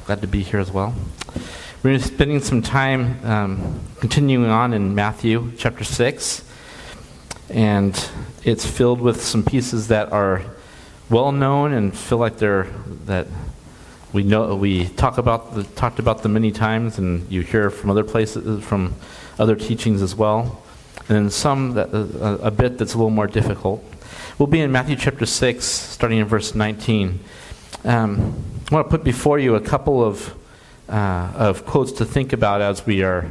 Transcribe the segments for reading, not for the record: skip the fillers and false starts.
Glad to be here as well. We're going to be spending some time continuing on in Matthew chapter 6. And it's filled with some pieces that are well known and feel like we know. We talked about them many times, and you hear from other places, from other teachings as well. And then some that a bit that's a little more difficult. We'll be in Matthew chapter 6, starting in verse 19. I want to put before you a couple of quotes to think about as we're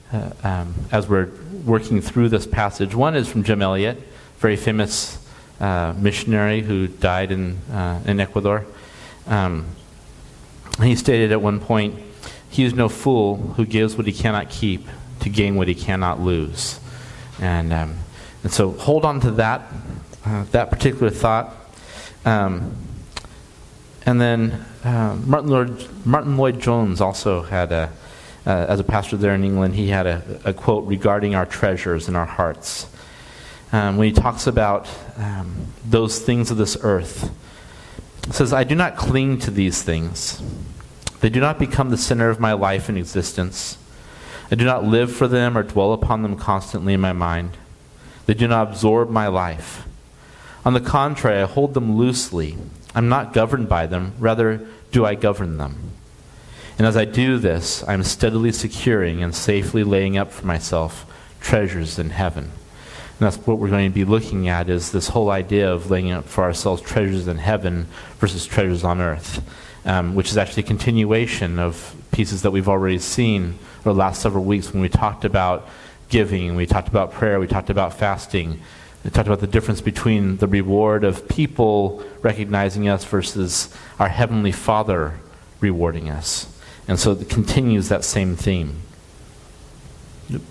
working through this passage. One is from Jim Elliot, very famous missionary who died in Ecuador. He stated at one point, "He is no fool who gives what he cannot keep to gain what he cannot lose." And so hold on to that particular thought. And then Martin Lloyd-Jones also had as a pastor there in England, he had a quote regarding our treasures in our hearts. When he talks about those things of this earth, it says, "I do not cling to these things. They do not become the center of my life and existence. I do not live for them or dwell upon them constantly in my mind. They do not absorb my life. On the contrary, I hold them loosely. I'm not governed by them, rather do I govern them. And as I do this, I'm steadily securing and safely laying up for myself treasures in heaven." And that's what we're going to be looking at, is this whole idea of laying up for ourselves treasures in heaven versus treasures on earth, which is actually a continuation of pieces that we've already seen over the last several weeks when we talked about giving, we talked about prayer, we talked about fasting. We talked about the difference between the reward of people recognizing us versus our Heavenly Father rewarding us. And so it continues that same theme. Yep.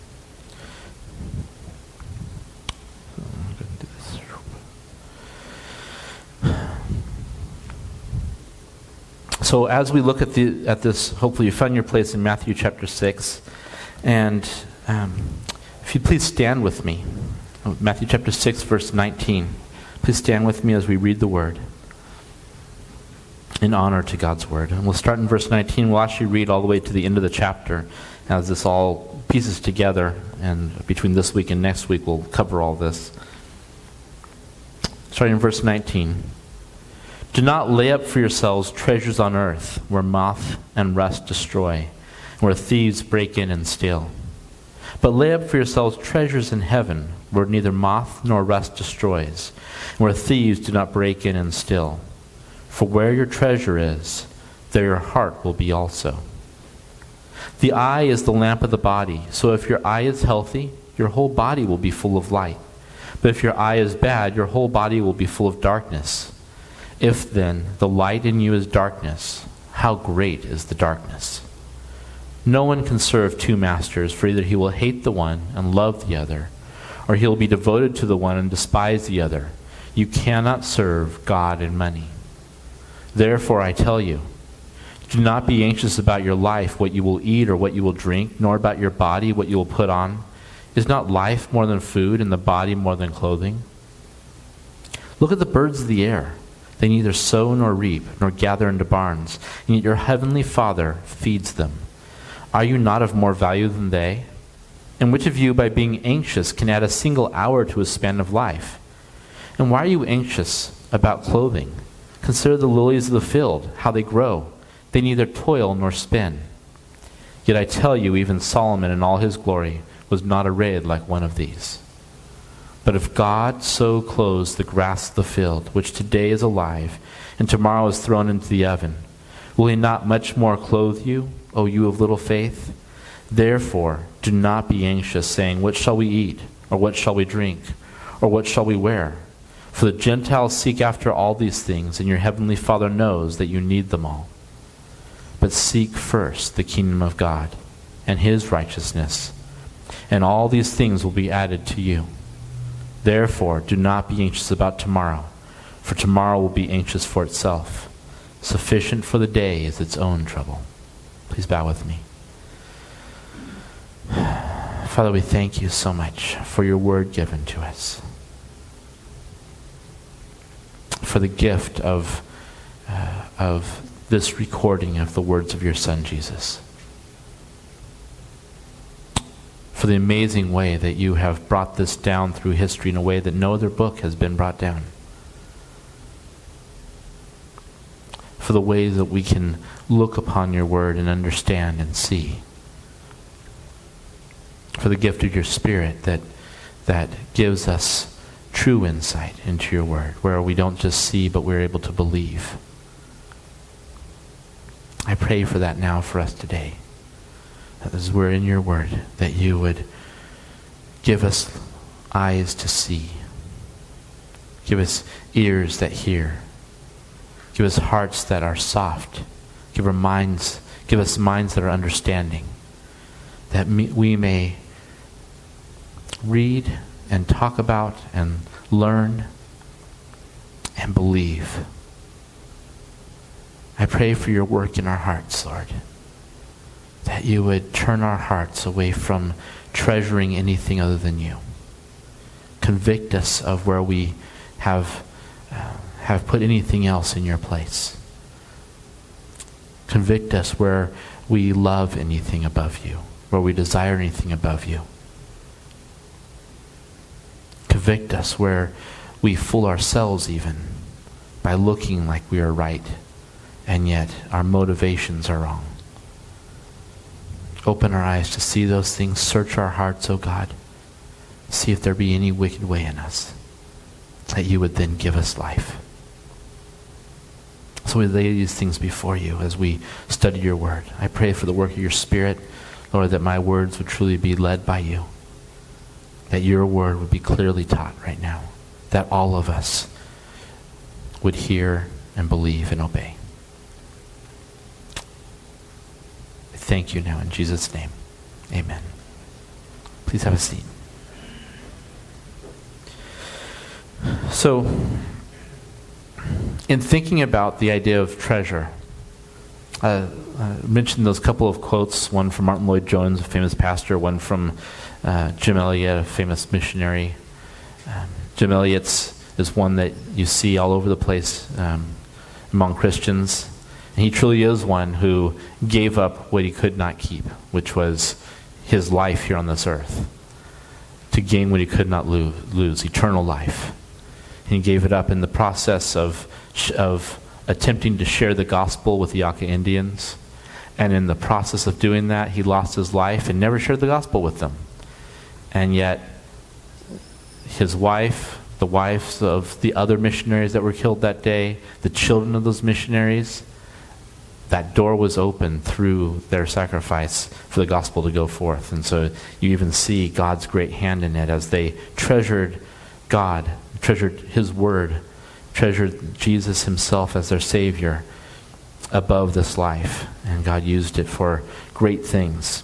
So as we look at this, hopefully you found your place in Matthew chapter 6. And if you please stand with me. Matthew chapter 6, verse 19. Please stand with me as we read the word in honor to God's word. And we'll start in verse 19. We'll actually read all the way to the end of the chapter as this all pieces together. And between this week and next week, we'll cover all this. Starting in verse 19. "Do not lay up for yourselves treasures on earth, where moth and rust destroy, and where thieves break in and steal. But lay up for yourselves treasures in heaven, where neither moth nor rust destroys, and where thieves do not break in and steal. For where your treasure is, there your heart will be also. The eye is the lamp of the body, so if your eye is healthy, your whole body will be full of light. But if your eye is bad, your whole body will be full of darkness. If then the light in you is darkness, how great is the darkness? No one can serve two masters, for either he will hate the one and love the other, or he will be devoted to the one and despise the other. You cannot serve God and money. Therefore I tell you, do not be anxious about your life, what you will eat or what you will drink, nor about your body, what you will put on. Is not life more than food, and the body more than clothing? Look at the birds of the air. They neither sow nor reap, nor gather into barns, and yet your heavenly Father feeds them. Are you not of more value than they? And which of you, by being anxious, can add a single hour to his span of life? And why are you anxious about clothing? Consider the lilies of the field, how they grow. They neither toil nor spin. Yet I tell you, even Solomon in all his glory was not arrayed like one of these. But if God so clothes the grass of the field, which today is alive, and tomorrow is thrown into the oven, will he not much more clothe you, O you of little faith? Therefore, do not be anxious, saying, what shall we eat? Or what shall we drink? Or what shall we wear? For the Gentiles seek after all these things, and your heavenly Father knows that you need them all. But seek first the kingdom of God and his righteousness, and all these things will be added to you. Therefore, do not be anxious about tomorrow, for tomorrow will be anxious for itself. Sufficient for the day is its own trouble. Please bow with me. Father, we thank you so much for your word given to us, for the gift of this recording of the words of your Son, Jesus. For the amazing way that you have brought this down through history in a way that no other book has been brought down. For the ways that we can look upon your word and understand and see. For the gift of your Spirit that gives us true insight into your word, where we don't just see, but we're able to believe. I pray for that now for us today. That as we're in your word, that you would give us eyes to see. Give us ears that hear. Give us hearts that are soft. Give us minds that are understanding. That we may read and talk about and learn and believe. I pray for your work in our hearts, Lord. That you would turn our hearts away from treasuring anything other than you. Convict us of where we have put anything else in your place. Convict us where we love anything above you, where we desire anything above you. Convict us where we fool ourselves even by looking like we are right, and yet our motivations are wrong. Open our eyes to see those things. Search our hearts, O God. See if there be any wicked way in us, that you would then give us life. So we lay these things before you as we study your word. I pray for the work of your Spirit, Lord, that my words would truly be led by you. That your word would be clearly taught right now. That all of us would hear and believe and obey. I thank you now in Jesus' name. Amen. Please have a seat. So, in thinking about the idea of treasure, I mentioned those couple of quotes, one from Martin Lloyd-Jones, a famous pastor, one from Jim Elliot, a famous missionary. Jim Elliot's is one that you see all over the place among Christians. And he truly is one who gave up what he could not keep, which was his life here on this earth, to gain what he could not lose, eternal life. And he gave it up in the process of attempting to share the gospel with the Yaka Indians. And in the process of doing that, he lost his life and never shared the gospel with them. And yet, his wife, the wives of the other missionaries that were killed that day, the children of those missionaries, that door was open through their sacrifice for the gospel to go forth. And so you even see God's great hand in it as they treasured God, treasured his word, treasured Jesus himself as their Savior above this life. And God used it for great things.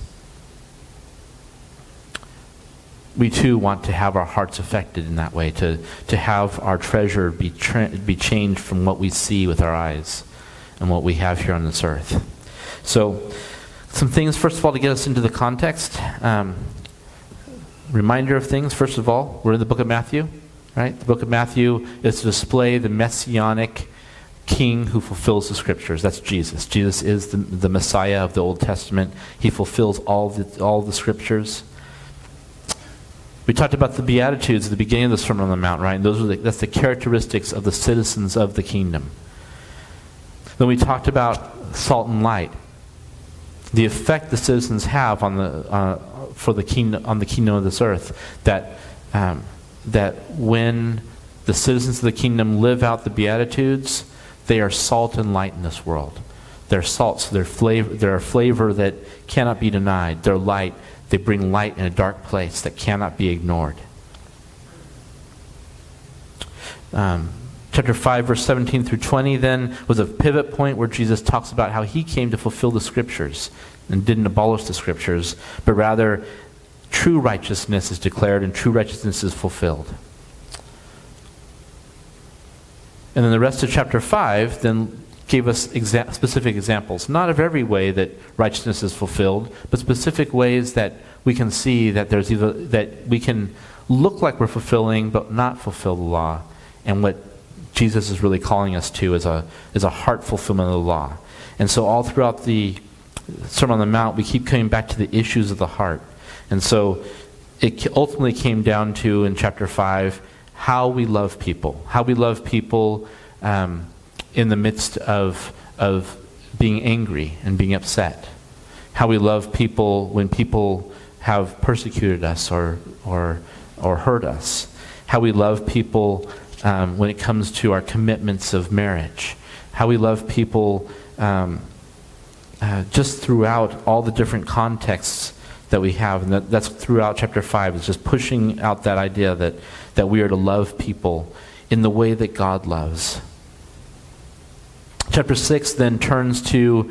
We too want to have our hearts affected in that way, to have our treasure be changed from what we see with our eyes and what we have here on this earth. So, some things, first of all, to get us into the context. Reminder of things, first of all, we're in the book of Matthew, right? The book of Matthew is to display the messianic king who fulfills the scriptures. That's Jesus. Jesus is the Messiah of the Old Testament. He fulfills all the scriptures. We talked about the Beatitudes at the beginning of the Sermon on the Mount, right? And that's the characteristics of the citizens of the kingdom. Then we talked about salt and light, the effect the citizens have on the kingdom of this earth. That when the citizens of the kingdom live out the Beatitudes, they are salt and light in this world. They're salt, so they're a flavor that cannot be denied. They're light. They bring light in a dark place that cannot be ignored. Chapter 5, verse 17 through 20 then was a pivot point where Jesus talks about how he came to fulfill the scriptures and didn't abolish the scriptures, but rather true righteousness is declared and true righteousness is fulfilled. And then the rest of chapter 5 then gave us specific examples, not of every way that righteousness is fulfilled, but specific ways that we can see that there's either that we can look like we're fulfilling but not fulfill the law, and what Jesus is really calling us to is a heart fulfillment of the law. And so all throughout the Sermon on the Mount, we keep coming back to the issues of the heart. And so it ultimately came down to, in chapter 5, how we love people. How we love people in the midst of being angry and being upset. How we love people when people have persecuted us or hurt us. How we love people when it comes to our commitments of marriage. How we love people just throughout all the different contexts that we have. And that's throughout chapter 5. It's just pushing out that idea that we are to love people in the way that God loves. Chapter 6 then turns to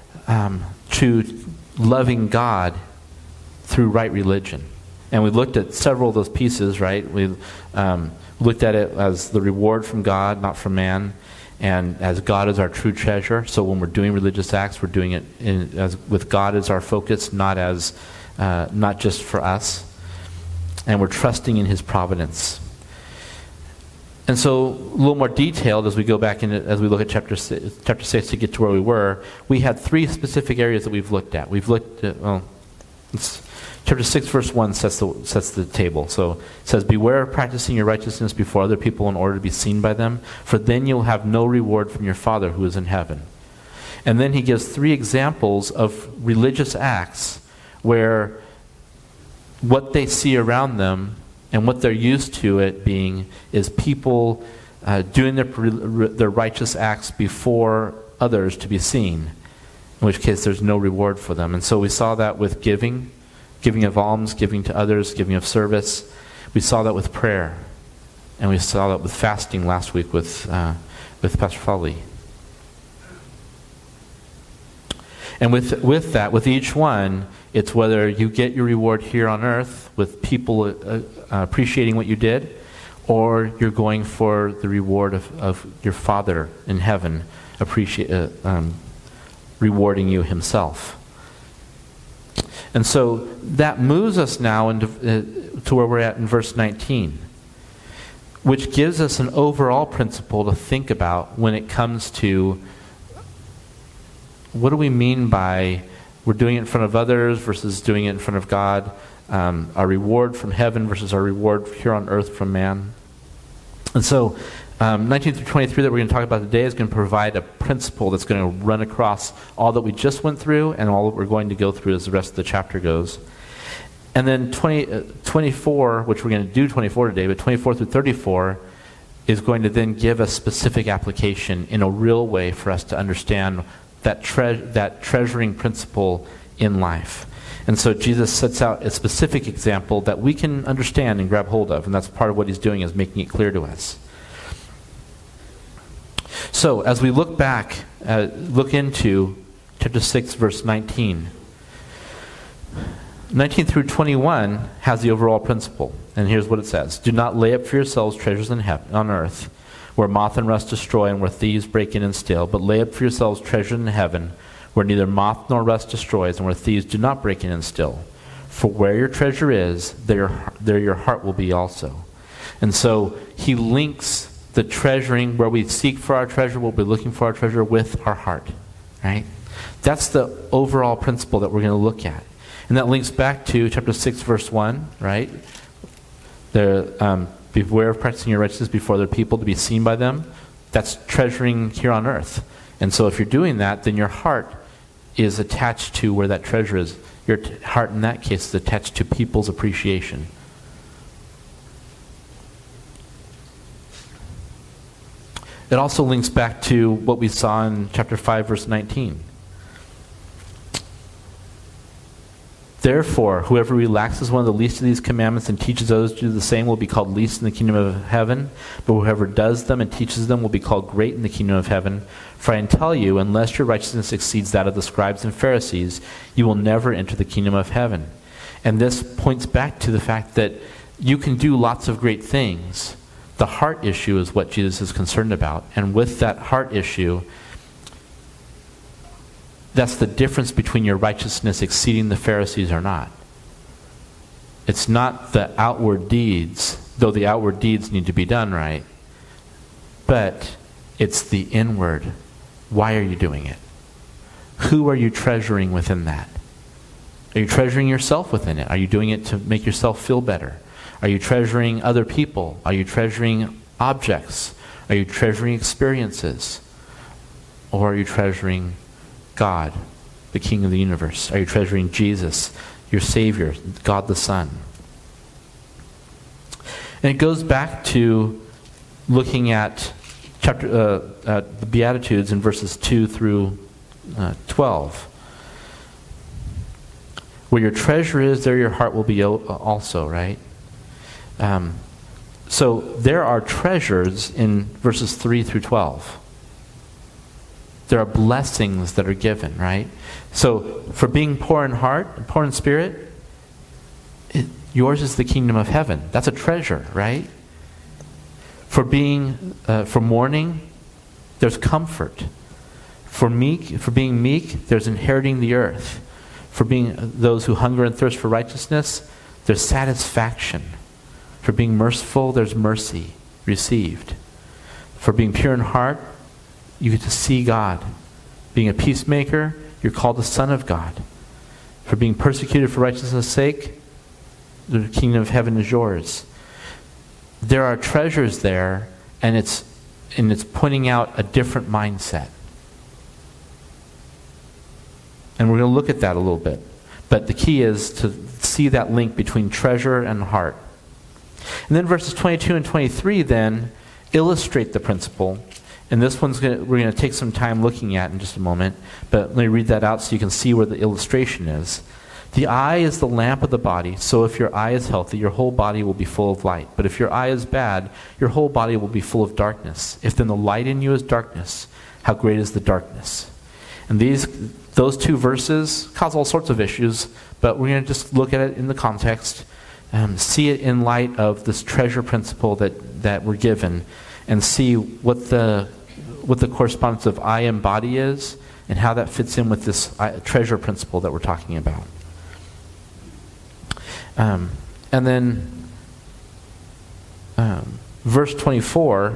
loving God through right religion. And we looked at several of those pieces, right? We looked at it as the reward from God, not from man, and as God is our true treasure. So when we're doing religious acts, we're doing it with God as our focus, not just for us. And we're trusting in His providence. And so, a little more detailed as we go back in, as we look at chapter 6 to get to where we were, we had 3 specific areas that we've looked at. We've looked at, chapter 6, verse 1 sets the table. So it says, "Beware of practicing your righteousness before other people in order to be seen by them, for then you'll have no reward from your Father who is in heaven." And then he gives 3 examples of religious acts where what they see around them and what they're used to it being is people doing their righteous acts before others to be seen, in which case there's no reward for them. And so we saw that with giving of alms, giving to others, giving of service. We saw that with prayer. And we saw that with fasting last week with Pastor Foley. And with that, with each one, it's whether you get your reward here on earth with people appreciating what you did, or you're going for the reward of your Father in heaven rewarding you Himself. And so that moves us now into to where we're at in verse 19, which gives us an overall principle to think about when it comes to what do we mean by we're doing it in front of others versus doing it in front of God, our reward from heaven versus our reward here on earth from man. And so 19 through 23 that we're going to talk about today is going to provide a principle that's going to run across all that we just went through and all that we're going to go through as the rest of the chapter goes. And then 24, which we're going to do 24 today, but 24 through 34 is going to then give us specific application in a real way for us to understand that treasuring principle in life. And so Jesus sets out a specific example that we can understand and grab hold of, and that's part of what He's doing, is making it clear to us. So as we look back, look into chapter 6, verse 19. 19 through 21 has the overall principle, and here's what it says. "Do not lay up for yourselves treasures in heaven, on earth, where moth and rust destroy and where thieves break in and steal, but lay up for yourselves treasure in heaven, where neither moth nor rust destroys and where thieves do not break in and steal. For where your treasure is, there your heart will be also." And so he links the treasuring, where we seek for our treasure, what we're looking for our treasure, with our heart. Right? That's the overall principle that we're going to look at. And that links back to chapter 6, verse 1, right? Beware of practicing your righteousness before other people to be seen by them. That's treasuring here on earth. And so if you're doing that, then your heart is attached to where that treasure is. Your heart in that case is attached to people's appreciation. It also links back to what we saw in chapter 5, verse 19. "Therefore, whoever relaxes one of the least of these commandments and teaches others to do the same will be called least in the kingdom of heaven. But whoever does them and teaches them will be called great in the kingdom of heaven. For I tell you, unless your righteousness exceeds that of the scribes and Pharisees, you will never enter the kingdom of heaven." And this points back to the fact that you can do lots of great things. The heart issue is what Jesus is concerned about. And with that heart issue, that's the difference between your righteousness exceeding the Pharisees or not. It's not the outward deeds, though the outward deeds need to be done right, but it's the inward. Why are you doing it? who are you treasuring within that? Are you treasuring yourself within it? Are you doing it to make yourself feel better? Are you treasuring other people? Are you treasuring objects? Are you treasuring experiences? Or are you treasuring God, the King of the universe? Are you treasuring Jesus, your Savior, God the Son? And it goes back to looking at the Beatitudes in verses 2 through 12. Where your treasure is, there your heart will be also, right? So there are treasures in verses 3 through 12. There are blessings that are given, right? So for being poor in heart, poor in spirit, yours is the kingdom of heaven. That's a treasure, right? For mourning, there's comfort. For being meek, there's inheriting the earth. For being those who hunger and thirst for righteousness, there's satisfaction. For being merciful, there's mercy received. For being pure in heart, you get to see God. Being a peacemaker, you're called the Son of God. For being persecuted for righteousness' sake, the kingdom of heaven is yours. There are treasures there, and it's pointing out a different mindset. And we're going to look at that a little bit. But the key is to see that link between treasure and heart. And then verses 22 and 23 then illustrate the principle. And this we're going to take some time looking at in just a moment. But let me read that out so you can see where the illustration is. The eye is the lamp of the body, so if your eye is healthy, your whole body will be full of light. But if your eye is bad, your whole body will be full of darkness. If then the light in you is darkness, how great is the darkness? And those two verses cause all sorts of issues, but we're going to just look at it in the context, see it in light of this treasure principle that we're given, and see what the correspondence of eye and body is, and how that fits in with this treasure principle that we're talking about. And then verse 24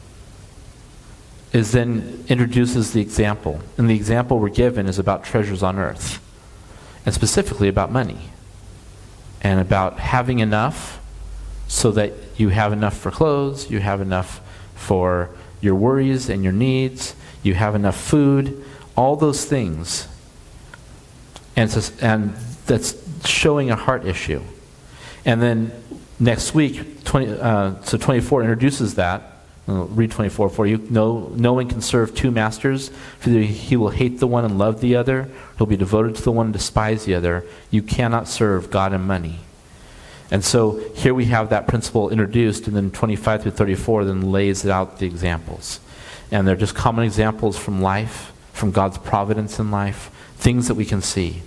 then introduces the example. And the example we're given is about treasures on earth. And specifically about money. And about having enough so that you have enough for clothes, you have enough for your worries and your needs, you have enough food, all those things. And that's showing a heart issue. And then next week, 24 introduces that. I'll read 24 for you. No one can serve two masters, for he will hate the one and love the other. He'll be devoted to the one and despise the other. You cannot serve God and money. And so here we have that principle introduced, and then 25 through 34 then lays out the examples. And they're just common examples from life, from God's providence in life, things that we can see.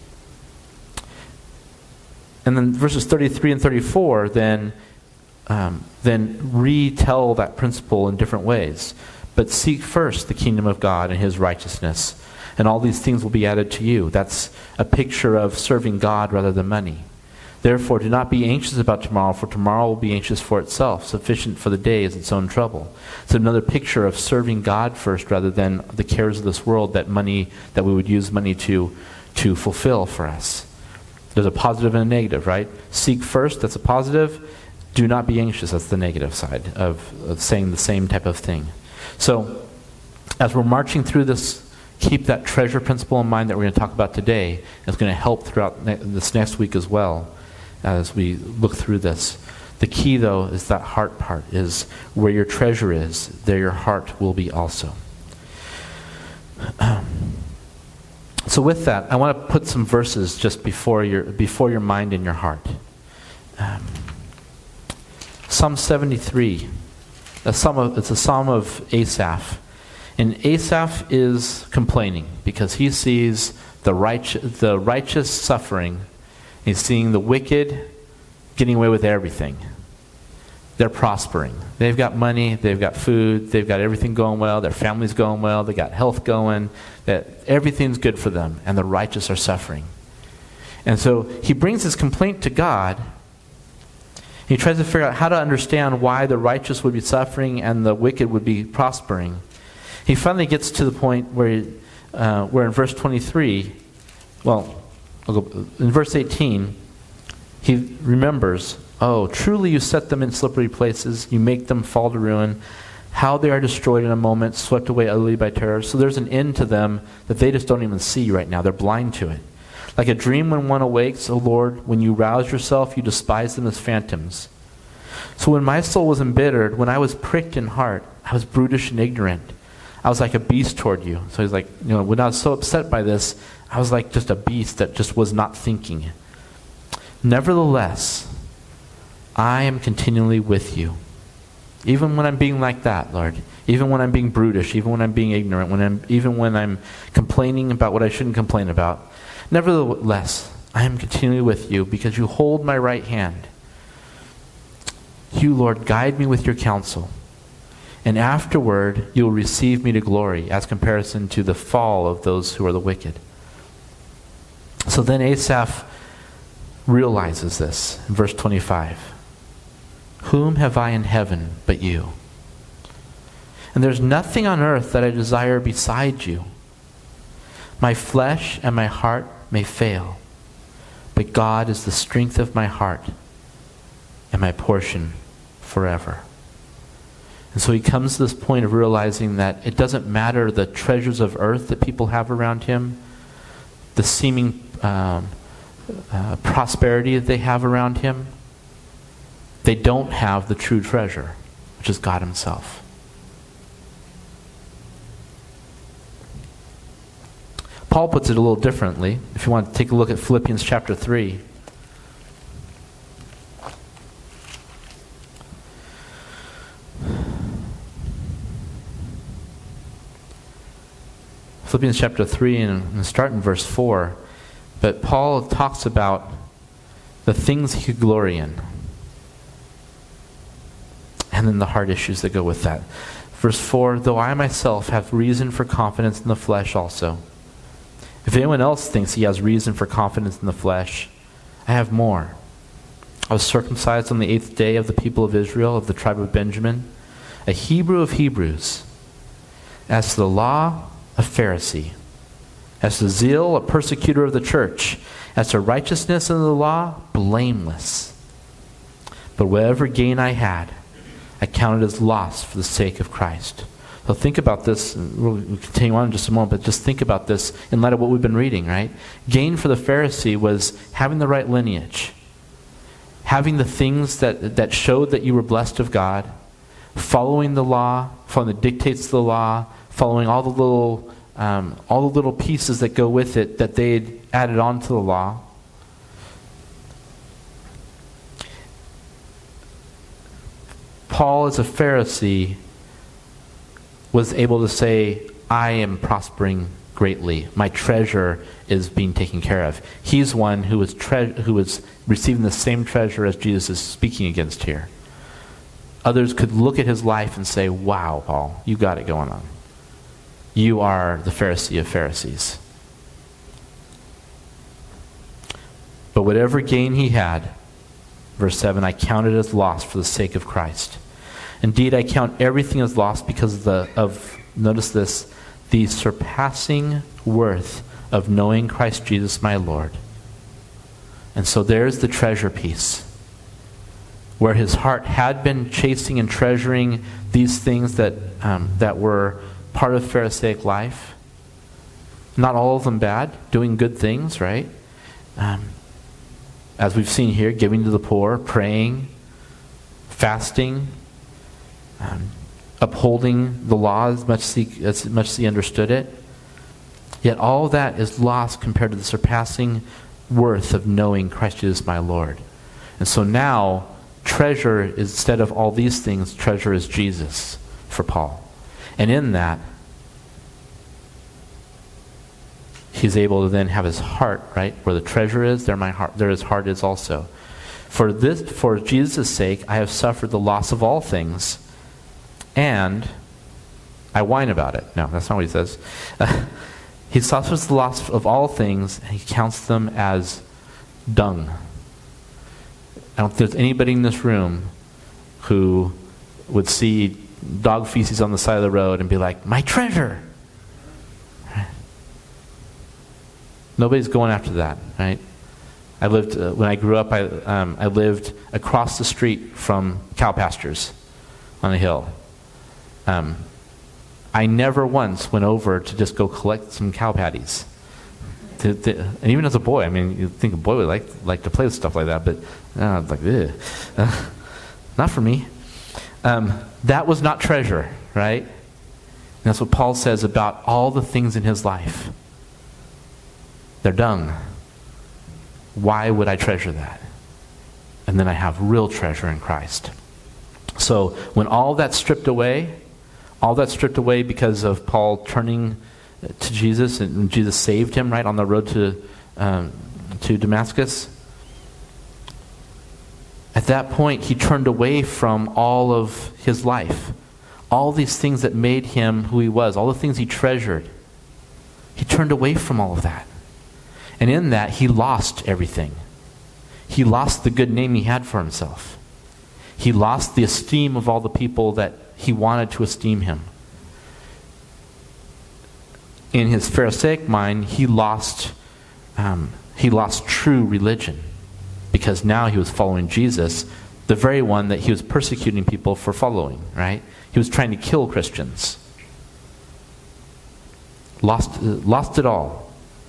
And then verses 33 and 34 then retell that principle in different ways. But seek first the kingdom of God and his righteousness, and all these things will be added to you. That's a picture of serving God rather than money. Therefore, do not be anxious about tomorrow, for tomorrow will be anxious for itself. Sufficient for the day is its own trouble. It's another picture of serving God first rather than the cares of this world that we would use money to fulfill for us. There's a positive and a negative, right? Seek first, that's a positive. Do not be anxious, that's the negative side of saying the same type of thing. So, as we're marching through this, keep that treasure principle in mind that we're going to talk about today. It's going to help throughout this next week as well as we look through this. The key, though, is that heart part, is where your treasure is, there your heart will be also. So with that, I want to put some verses just before your mind and your heart. Psalm 73. It's a psalm of Asaph. And Asaph is complaining because he sees the righteous suffering. He's seeing the wicked getting away with everything. They're prospering. They've got money, they've got food, they've got everything going well, their family's going well, they got health going, that everything's good for them, and the righteous are suffering. And so he brings his complaint to God. He tries to figure out how to understand why the righteous would be suffering and the wicked would be prospering. He finally gets to the point where where in verse 23, in verse 18, he remembers, oh, truly you set them in slippery places, you make them fall to ruin. How they are destroyed in a moment, swept away utterly by terror. So there's an end to them that they just don't even see right now. They're blind to it. Like a dream when one awakes, O Lord, when you rouse yourself, you despise them as phantoms. So when my soul was embittered, when I was pricked in heart, I was brutish and ignorant. I was like a beast toward you. So he's like, when I was so upset by this, I was like just a beast that just was not thinking. Nevertheless, I am continually with you. Even when I'm being like that, Lord. Even when I'm being brutish. Even when I'm being ignorant. Even when I'm complaining about what I shouldn't complain about. Nevertheless, I am continually with you because you hold my right hand. You, Lord, guide me with your counsel. And afterward, you will receive me to glory as comparison to the fall of those who are the wicked. So then Asaph realizes this in verse 25. Whom have I in heaven but you? And there's nothing on earth that I desire beside you. My flesh and my heart may fail, but God is the strength of my heart and my portion forever. And so he comes to this point of realizing that it doesn't matter the treasures of earth that people have around him, the seeming prosperity that they have around him. They don't have the true treasure, which is God himself. Paul puts it a little differently. If you want to take a look at Philippians chapter 3. Philippians chapter 3 and start in verse 4. But Paul talks about the things he could glory in. And then the heart issues that go with that. Verse 4, though I myself have reason for confidence in the flesh also. If anyone else thinks he has reason for confidence in the flesh, I have more. I was circumcised on the 8th day of the people of Israel, of the tribe of Benjamin, a Hebrew of Hebrews. As to the law, a Pharisee. As to zeal, a persecutor of the church. As to righteousness in the law, blameless. But whatever gain I had, I counted as loss for the sake of Christ. So think about this. We'll continue on in just a moment, but just think about this in light of what we've been reading, right? Gain for the Pharisee was having the right lineage, having the things that showed that you were blessed of God, following the law, following the dictates of the law, following all the little pieces that go with it that they had added on to the law. Paul, as a Pharisee, was able to say, I am prospering greatly. My treasure is being taken care of. He's one who was receiving the same treasure as Jesus is speaking against here. Others could look at his life and say, wow, Paul, you got it going on. You are the Pharisee of Pharisees. But whatever gain he had, verse 7, I counted as loss for the sake of Christ. Indeed, I count everything as loss because of, notice this, the surpassing worth of knowing Christ Jesus my Lord. And so there's the treasure piece, where his heart had been chasing and treasuring these things that were part of Pharisaic life. Not all of them bad, doing good things, right? As we've seen here, giving to the poor, praying, fasting, upholding the law as much as he understood it. Yet all of that is lost compared to the surpassing worth of knowing Christ Jesus my Lord. And so now, treasure, instead of all these things, treasure is Jesus for Paul. And in that, he's able to then have his heart, right? Where the treasure is, there his heart is also. For Jesus' sake, I have suffered the loss of all things, and I whine about it. No, that's not what he says. He suffers the loss of all things, and he counts them as dung. I don't think there's anybody in this room who would see dog feces on the side of the road and be like, my treasure. Nobody's going after that, right? I lived, when I grew up, I lived across the street from cow pastures on a hill. I never once went over to just go collect some cow patties. And even as a boy, I mean, you'd think a boy would like to play with stuff like that, but not for me. That was not treasure, right? And that's what Paul says about all the things in his life. They're dung. Why would I treasure that? And then I have real treasure in Christ. So when all that's stripped away because of Paul turning to Jesus, and Jesus saved him right on the road to Damascus, at that point he turned away from all of his life. All these things that made him who he was, all the things he treasured. He turned away from all of that. And in that, he lost everything. He lost the good name he had for himself. He lost the esteem of all the people that he wanted to esteem him. In his Pharisaic mind, he lost true religion, because now he was following Jesus, the very one that he was persecuting people for following, right? He was trying to kill Christians. Lost it all.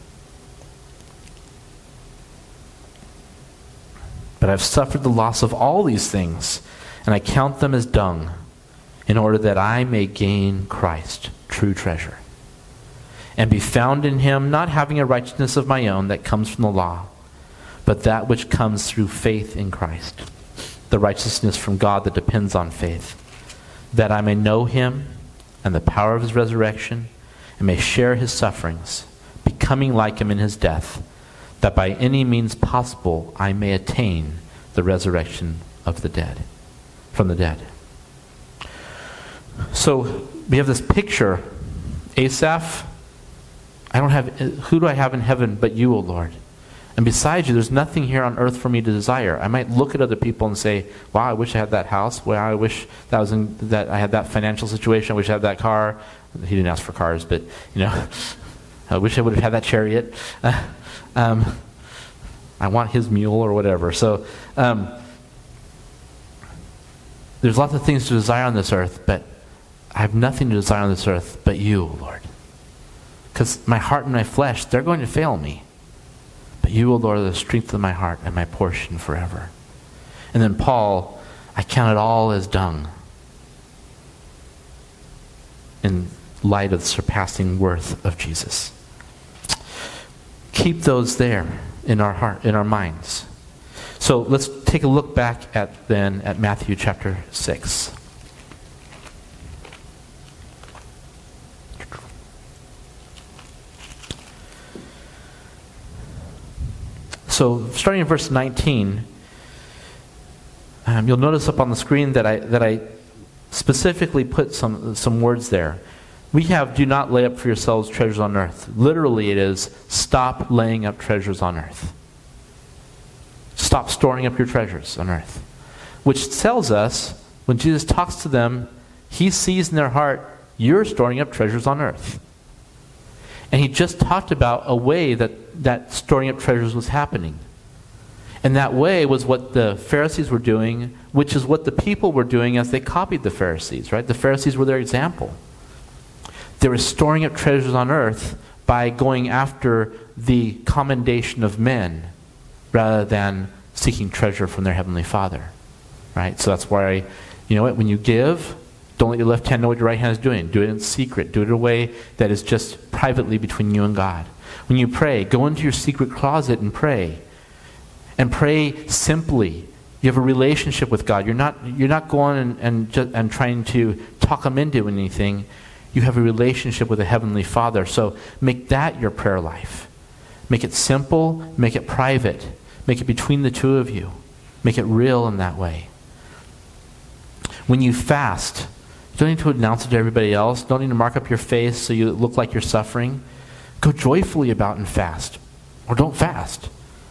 But I've suffered the loss of all these things, and I count them as dung, in order that I may gain Christ, true treasure, and be found in him, not having a righteousness of my own that comes from the law, but that which comes through faith in Christ, the righteousness from God that depends on faith, that I may know him and the power of his resurrection, and may share his sufferings, becoming like him in his death, that by any means possible I may attain the resurrection of the dead, from the dead. So we have this picture. Asaph, who do I have in heaven but you, O Lord? And besides you, there's nothing here on earth for me to desire. I might look at other people and say, wow, I wish I had that house. Wow, I wish that I had that financial situation. I wish I had that car. He didn't ask for cars, but, I wish I would have had that chariot. I want his mule or whatever. So there's lots of things to desire on this earth, but I have nothing to desire on this earth but you, O Lord. Because my heart and my flesh, they're going to fail me. But you, O Lord, are the strength of my heart and my portion forever. And then Paul, I count it all as dung in light of the surpassing worth of Jesus. Keep those there in our heart, in our minds. So let's take a look back at Matthew chapter 6. So starting in verse 19, you'll notice up on the screen that I specifically put some words there. We have, do not lay up for yourselves treasures on earth. Literally it is, stop laying up treasures on earth. Stop storing up your treasures on earth. Which tells us, when Jesus talks to them, he sees in their heart, you're storing up treasures on earth. And he just talked about a way that storing up treasures was happening. And that way was what the Pharisees were doing, which is what the people were doing as they copied the Pharisees, right? The Pharisees were their example. They were storing up treasures on earth by going after the commendation of men rather than seeking treasure from their Heavenly Father, right? So that's why, when you give, don't let your left hand know what your right hand is doing. Do it in secret. Do it in a way that is just privately between you and God. When you pray, go into your secret closet and pray. And pray simply. You have a relationship with God. You're not going and trying to talk him into anything. You have a relationship with a Heavenly Father. So make that your prayer life. Make it simple. Make it private. Make it between the two of you. Make it real in that way. When you fast, you don't need to announce it to everybody else. Don't need to mark up your face so you look like you're suffering. Go joyfully about and fast. Or don't fast.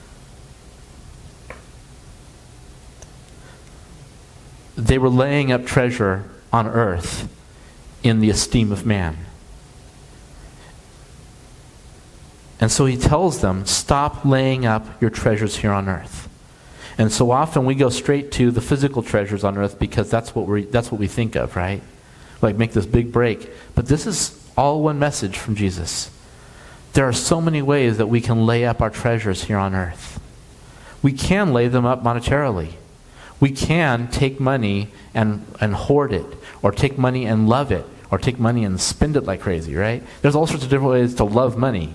They were laying up treasure on earth in the esteem of man. And so he tells them, stop laying up your treasures here on earth. And so often we go straight to the physical treasures on earth because that's what we think of, right? Like make this big break. But this is all one message from Jesus. There are so many ways that we can lay up our treasures here on earth. We can lay them up monetarily. We can take money and hoard it, or take money and love it, or take money and spend it like crazy, right? There's all sorts of different ways to love money.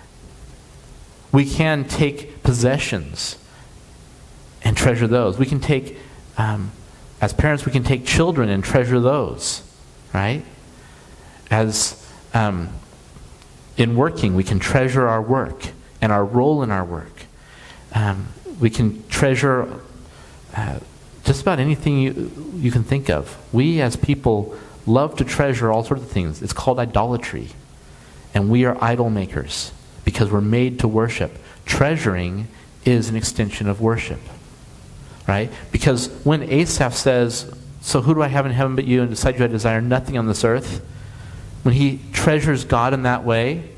We can take possessions and treasure those. We can take, as parents, we can take children and treasure those, right? As in working, we can treasure our work and our role in our work. We can treasure just about anything you can think of. We as people love to treasure all sorts of things. It's called idolatry. And we are idol makers because we're made to worship. Treasuring is an extension of worship. Right? Because when Asaph says, so who do I have in heaven but you, and beside you I desire nothing on this earth, when he treasures God in that way,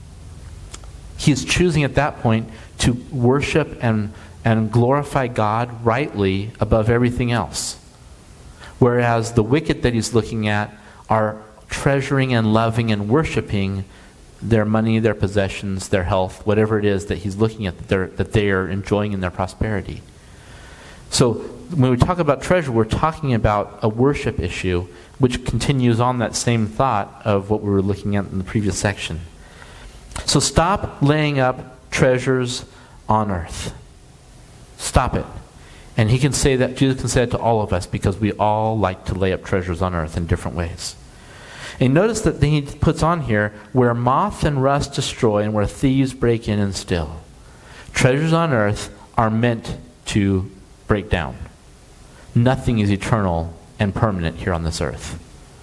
he's choosing at that point to worship and glorify God rightly above everything else. Whereas the wicked that he's looking at are treasuring and loving and worshiping their money, their possessions, their health, whatever it is that he's looking at that they are enjoying in their prosperity. So when we talk about treasure, we're talking about a worship issue, which continues on that same thought of what we were looking at in the previous section. So stop laying up treasures on earth. Stop it. And he can say that, Jesus can say that to all of us because we all like to lay up treasures on earth in different ways. And notice that he puts on here, where moth and rust destroy and where thieves break in and steal. Treasures on earth are meant to break down. Nothing is eternal and permanent here on this earth.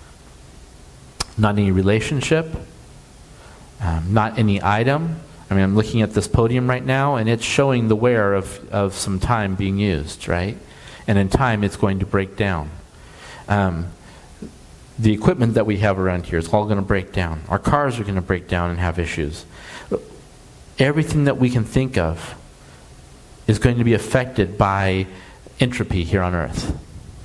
Not any relationship, not any item. I mean, I'm looking at this podium right now, and it's showing the wear of some time being used, right? And in time, it's going to break down. The equipment that we have around here is all going to break down. Our cars are going to break down and have issues. Everything that we can think of is going to be affected by entropy here on earth.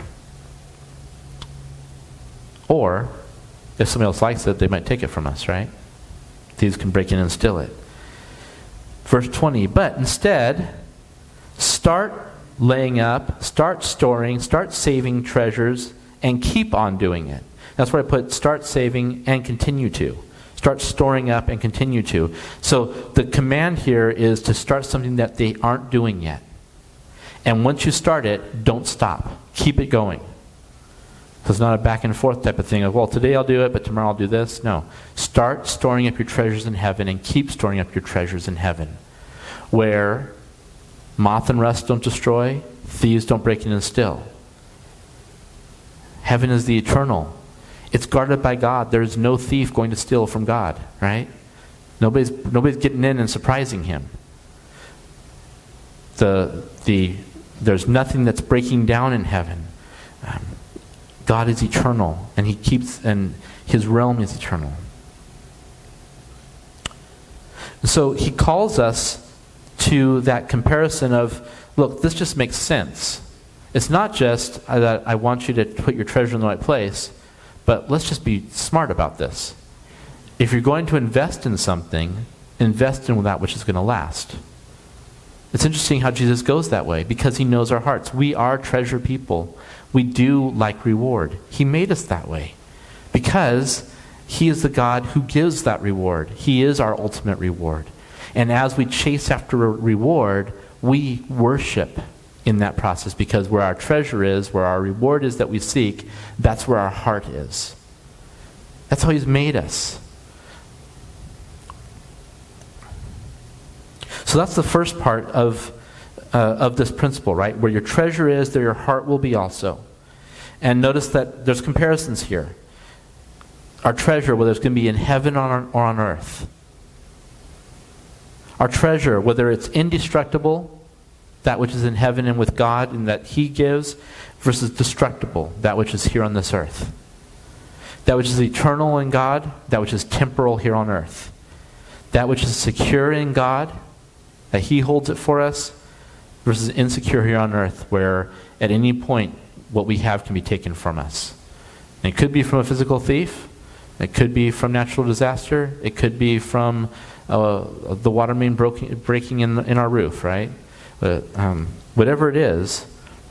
Or, if somebody else likes it, they might take it from us, right? Thieves can break in and steal it. Verse 20, but instead, start laying up, start storing, start saving treasures, and keep on doing it. That's where I put start saving and continue to. Start storing up and continue to. So the command here is to start something that they aren't doing yet. And once you start it, don't stop. Keep it going. So it's not a back and forth type of thing of, well, today I'll do it, but tomorrow I'll do this. No. Start storing up your treasures in heaven and keep storing up your treasures in heaven. Where moth and rust don't destroy, thieves don't break in and steal. Heaven is the eternal. It's guarded by God. There's no thief going to steal from God, right? Nobody's getting in and surprising him. There's nothing that's breaking down in heaven. God is eternal, and and his realm is eternal. So he calls us to that comparison of, look, this just makes sense. It's not just that I want you to put your treasure in the right place, but let's just be smart about this. If you're going to invest in something, invest in that which is going to last. It's interesting how Jesus goes that way, because he knows our hearts. We are treasure people. We do like reward. He made us that way because he is the God who gives that reward. He is our ultimate reward. And as we chase after a reward, we worship in that process, because where our treasure is, where our reward is that we seek, that's where our heart is. That's how he's made us. So that's the first part of this principle, right? Where your treasure is, there your heart will be also. And notice that there's comparisons here. Our treasure, whether it's going to be in heaven or on earth. Our treasure, whether it's indestructible, that which is in heaven and with God and that he gives, versus destructible, that which is here on this earth. That which is eternal in God, that which is temporal here on earth. that which is secure in God, that he holds it for us, versus insecure here on earth, where at any point what we have can be taken from us. And it could be from a physical thief. It could be from natural disaster. It could be from the water main breaking in our roof, right? Whatever it is,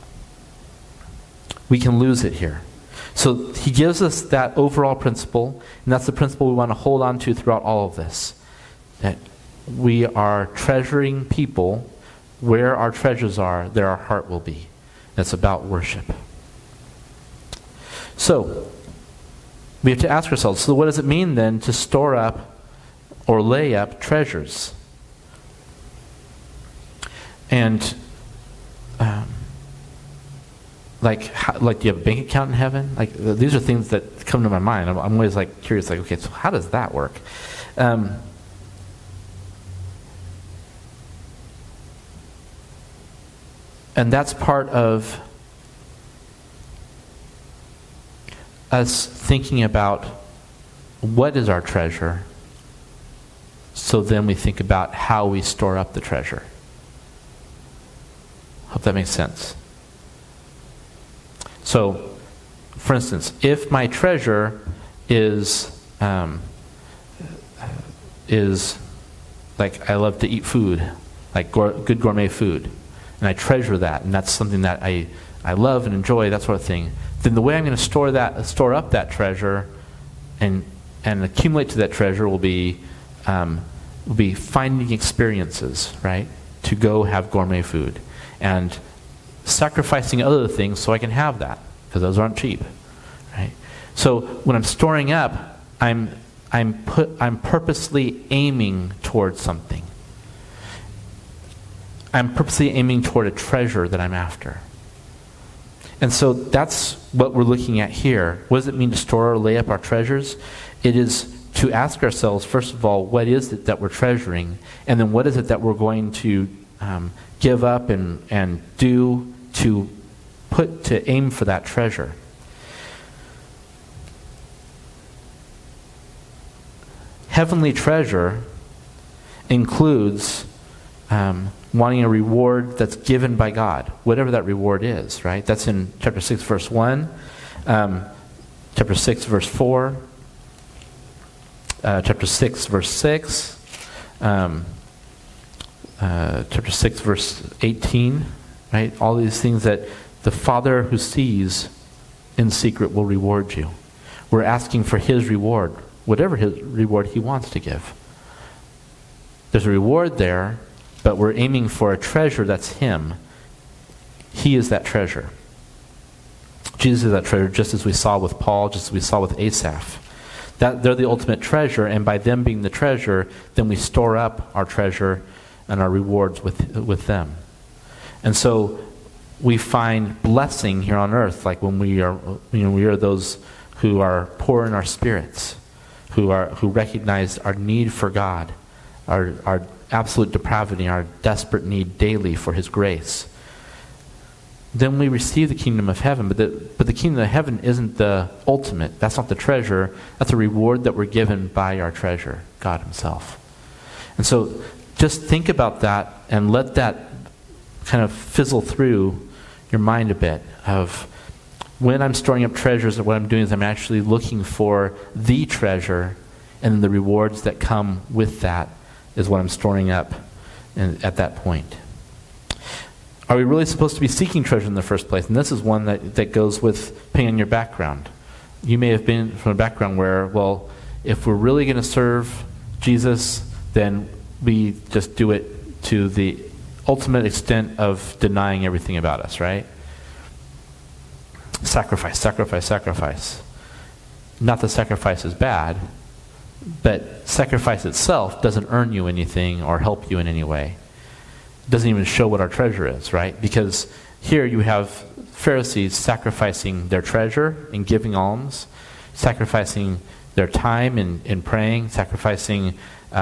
we can lose it here. So he gives us that overall principle, and that's the principle we want to hold on to throughout all of this. That we are treasuring people. Where our treasures are, there our heart will be. It's about worship. So, we have to ask ourselves, so what does it mean then to store up or lay up treasures? And, do you have a bank account in heaven? Like, these are things that come to my mind. I'm always curious, okay, so how does that work? And that's part of us thinking about what is our treasure, so then we think about how we store up the treasure. Hope that makes sense. So, for instance, if my treasure is like I love to eat food, like good gourmet food, and I treasure that, and that's something that I love and enjoy, that sort of thing, then the way I'm going to store up that treasure and accumulate to that treasure will be finding experiences, right? To go have gourmet food. And sacrificing other things so I can have that, because those aren't cheap, right? So when I'm storing up, I'm purposely aiming towards something. I'm purposely aiming toward a treasure that I'm after. And so that's what we're looking at here. What does it mean to store or lay up our treasures? It is to ask ourselves, first of all, what is it that we're treasuring? And then what is it that we're going to give up and do to aim for that treasure? Heavenly treasure includes wanting a reward that's given by God, whatever that reward is, right? That's in chapter 6, verse 1, chapter 6, verse 4, chapter 6, verse 6, chapter 6, verse 18, right? All these things that the Father who sees in secret will reward you. We're asking for his reward, whatever his reward he wants to give. There's a reward there, but we're aiming for a treasure that's him. He is that treasure. Jesus is that treasure, just as we saw with Paul, just as we saw with Asaph. That they're the ultimate treasure, and by them being the treasure, then we store up our treasure and our rewards with them. And so we find blessing here on earth, like when we are those who are poor in our spirits, who recognize our need for God, our absolute depravity, our desperate need daily for his grace. Then we receive the kingdom of heaven, but the kingdom of heaven isn't the ultimate. That's not the treasure. That's a reward that we're given by our treasure, God himself. And so just think about that and let that kind of fizzle through your mind a bit of when I'm storing up treasures, what I'm doing is I'm actually looking for the treasure, and the rewards that come with that is what I'm storing up at that point. Are we really supposed to be seeking treasure in the first place? And this is one that goes with depending on your background. You may have been from a background where, well, if we're really going to serve Jesus, then we just do it to the ultimate extent of denying everything about us, right? Sacrifice, sacrifice, sacrifice. Not that sacrifice is bad, but sacrifice itself doesn't earn you anything or help you in any way. It doesn't even show what our treasure is, right? Because here you have Pharisees sacrificing their treasure in giving alms, sacrificing their time in praying, sacrificing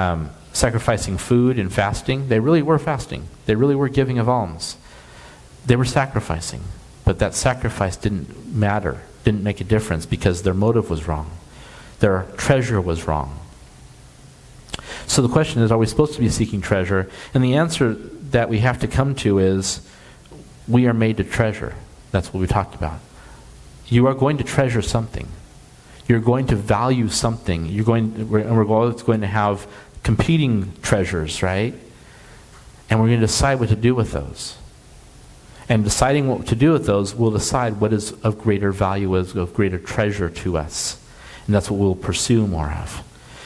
food and fasting. They really were fasting. They really were giving of alms. They were sacrificing. But that sacrifice didn't matter, didn't make a difference because their motive was wrong. Their treasure was wrong. So the question is, are we supposed to be seeking treasure? And the answer that we have to come to is, we are made to treasure. That's what we talked about. You are going to treasure something. You're going to value something. We're always going to have competing treasures, right? And we're going to decide what to do with those. And deciding what to do with those will decide what is of greater value, is of greater treasure to us. And that's what we'll pursue more of.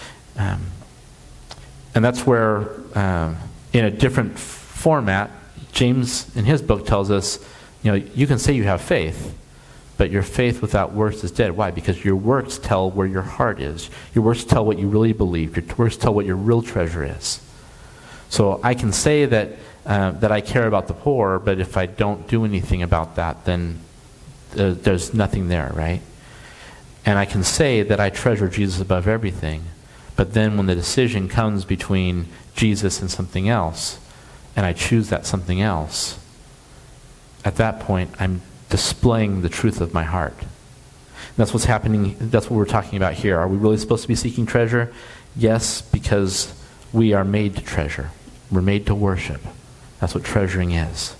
And that's where, in a different format, James, in his book, tells us, you can say you have faith, but your faith without works is dead. Why? Because your works tell where your heart is. Your works tell what you really believe. Your works tell what your real treasure is. So I can say that I care about the poor, but if I don't do anything about that, then there's nothing there, right? And I can say that I treasure Jesus above everything, but then when the decision comes between Jesus and something else, and I choose that something else, at that point I'm displaying the truth of my heart. And that's what's happening. That's what we're talking about here. Are we really supposed to be seeking treasure? Yes, because we are made to treasure. We're made to worship. That's what treasuring is.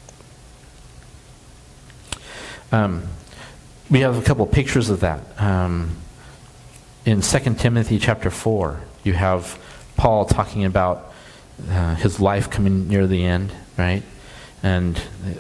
We have a couple pictures of that. In 2 Timothy chapter 4, you have Paul talking about his life coming near the end, right? And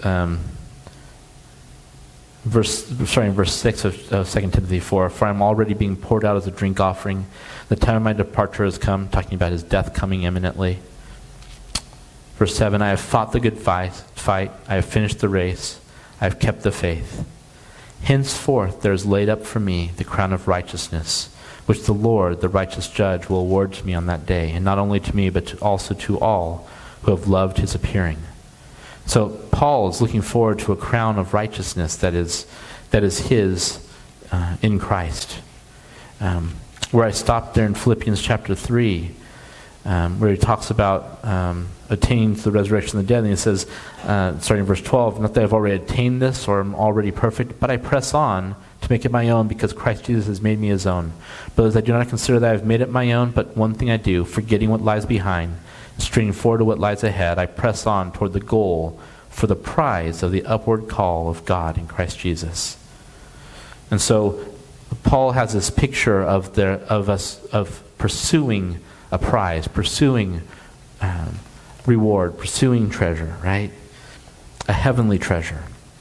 verse 6 of 2 Timothy 4, for I am already being poured out as a drink offering. The time of my departure has come, talking about his death coming imminently. Verse 7, I have fought the good fight. I have finished the race. I have kept the faith. Henceforth there is laid up for me the crown of righteousness, which the Lord, the righteous judge, will award to me on that day, and not only to me, but also to all who have loved his appearing. So Paul is looking forward to a crown of righteousness that is his in Christ. Where I stopped there in Philippians chapter 3, where he talks about attaining to the resurrection of the dead, and he says, starting in verse 12, not that I've already attained this or am already perfect, but I press on to make it my own, because Christ Jesus has made me his own. Brothers, I do not consider that I have made it my own, but one thing I do, forgetting what lies behind, straining forward to what lies ahead, I press on toward the goal for the prize of the upward call of God in Christ Jesus. And so Paul has this picture of pursuing a prize, pursuing reward, pursuing treasure, right? A heavenly treasure.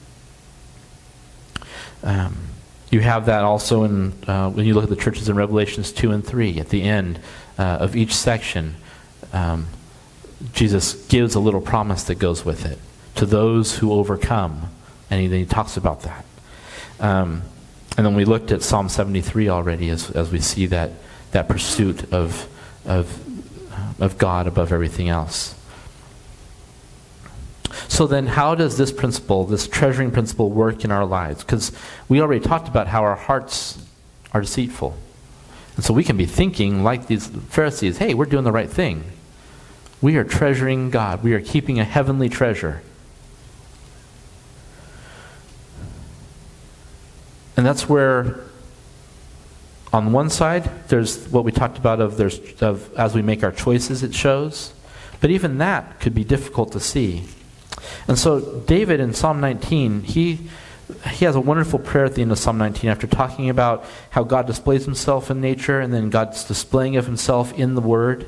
You have that also in when you look at the churches in Revelations 2 and 3. At the end of each section, Jesus gives a little promise that goes with it to those who overcome, and then he talks about that. And then we looked at Psalm 73 already, as we see that pursuit of God above everything else. So then how does this principle, this treasuring principle, work in our lives? Because we already talked about how our hearts are deceitful. And so we can be thinking like these Pharisees, hey, we're doing the right thing. We are treasuring God. We are keeping a heavenly treasure. And that's where, on one side, there's what we talked about of as we make our choices, it shows. But even that could be difficult to see. And so David in Psalm 19, he has a wonderful prayer at the end of Psalm 19 after talking about how God displays himself in nature and then God's displaying of himself in the Word.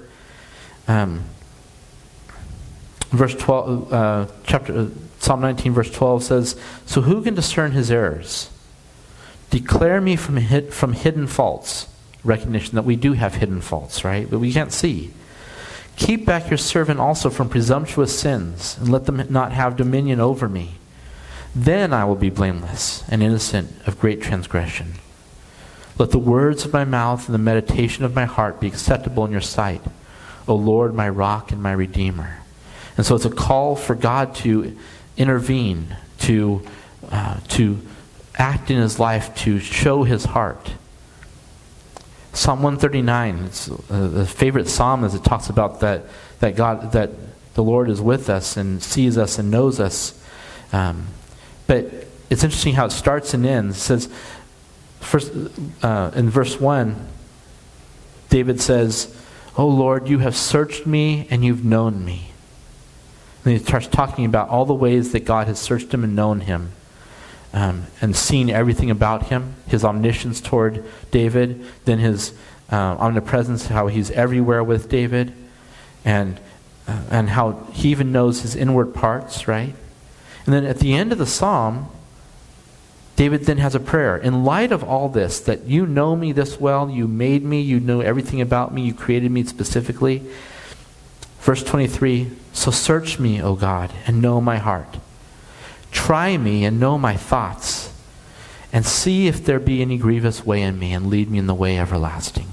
Verse 12, Psalm 19 verse 12 says, so who can discern his errors? Declare me from hidden faults. Recognition that we do have hidden faults, right? But we can't see. Keep back your servant also from presumptuous sins, and let them not have dominion over me. Then I will be blameless and innocent of great transgression. Let the words of my mouth and the meditation of my heart be acceptable in your sight, O Lord, my rock and my redeemer. And so it's a call for God to intervene, to act in his life, to show his heart. Psalm 139, it's a favorite psalm as it talks about that God, that the Lord is with us and sees us and knows us. But it's interesting how it starts and ends. It says, first, in verse 1, David says, O Lord, you have searched me and you've known me. And he starts talking about all the ways that God has searched him and known him, and seen everything about him, his omniscience toward David, then his omnipresence, how he's everywhere with David, and how he even knows his inward parts, right? And then at the end of the psalm, David then has a prayer. In light of all this, that you know me this well, you made me, you know everything about me, you created me specifically. Verse 23, so search me, O God, and know my heart. Try me and know my thoughts, and see if there be any grievous way in me, and lead me in the way everlasting.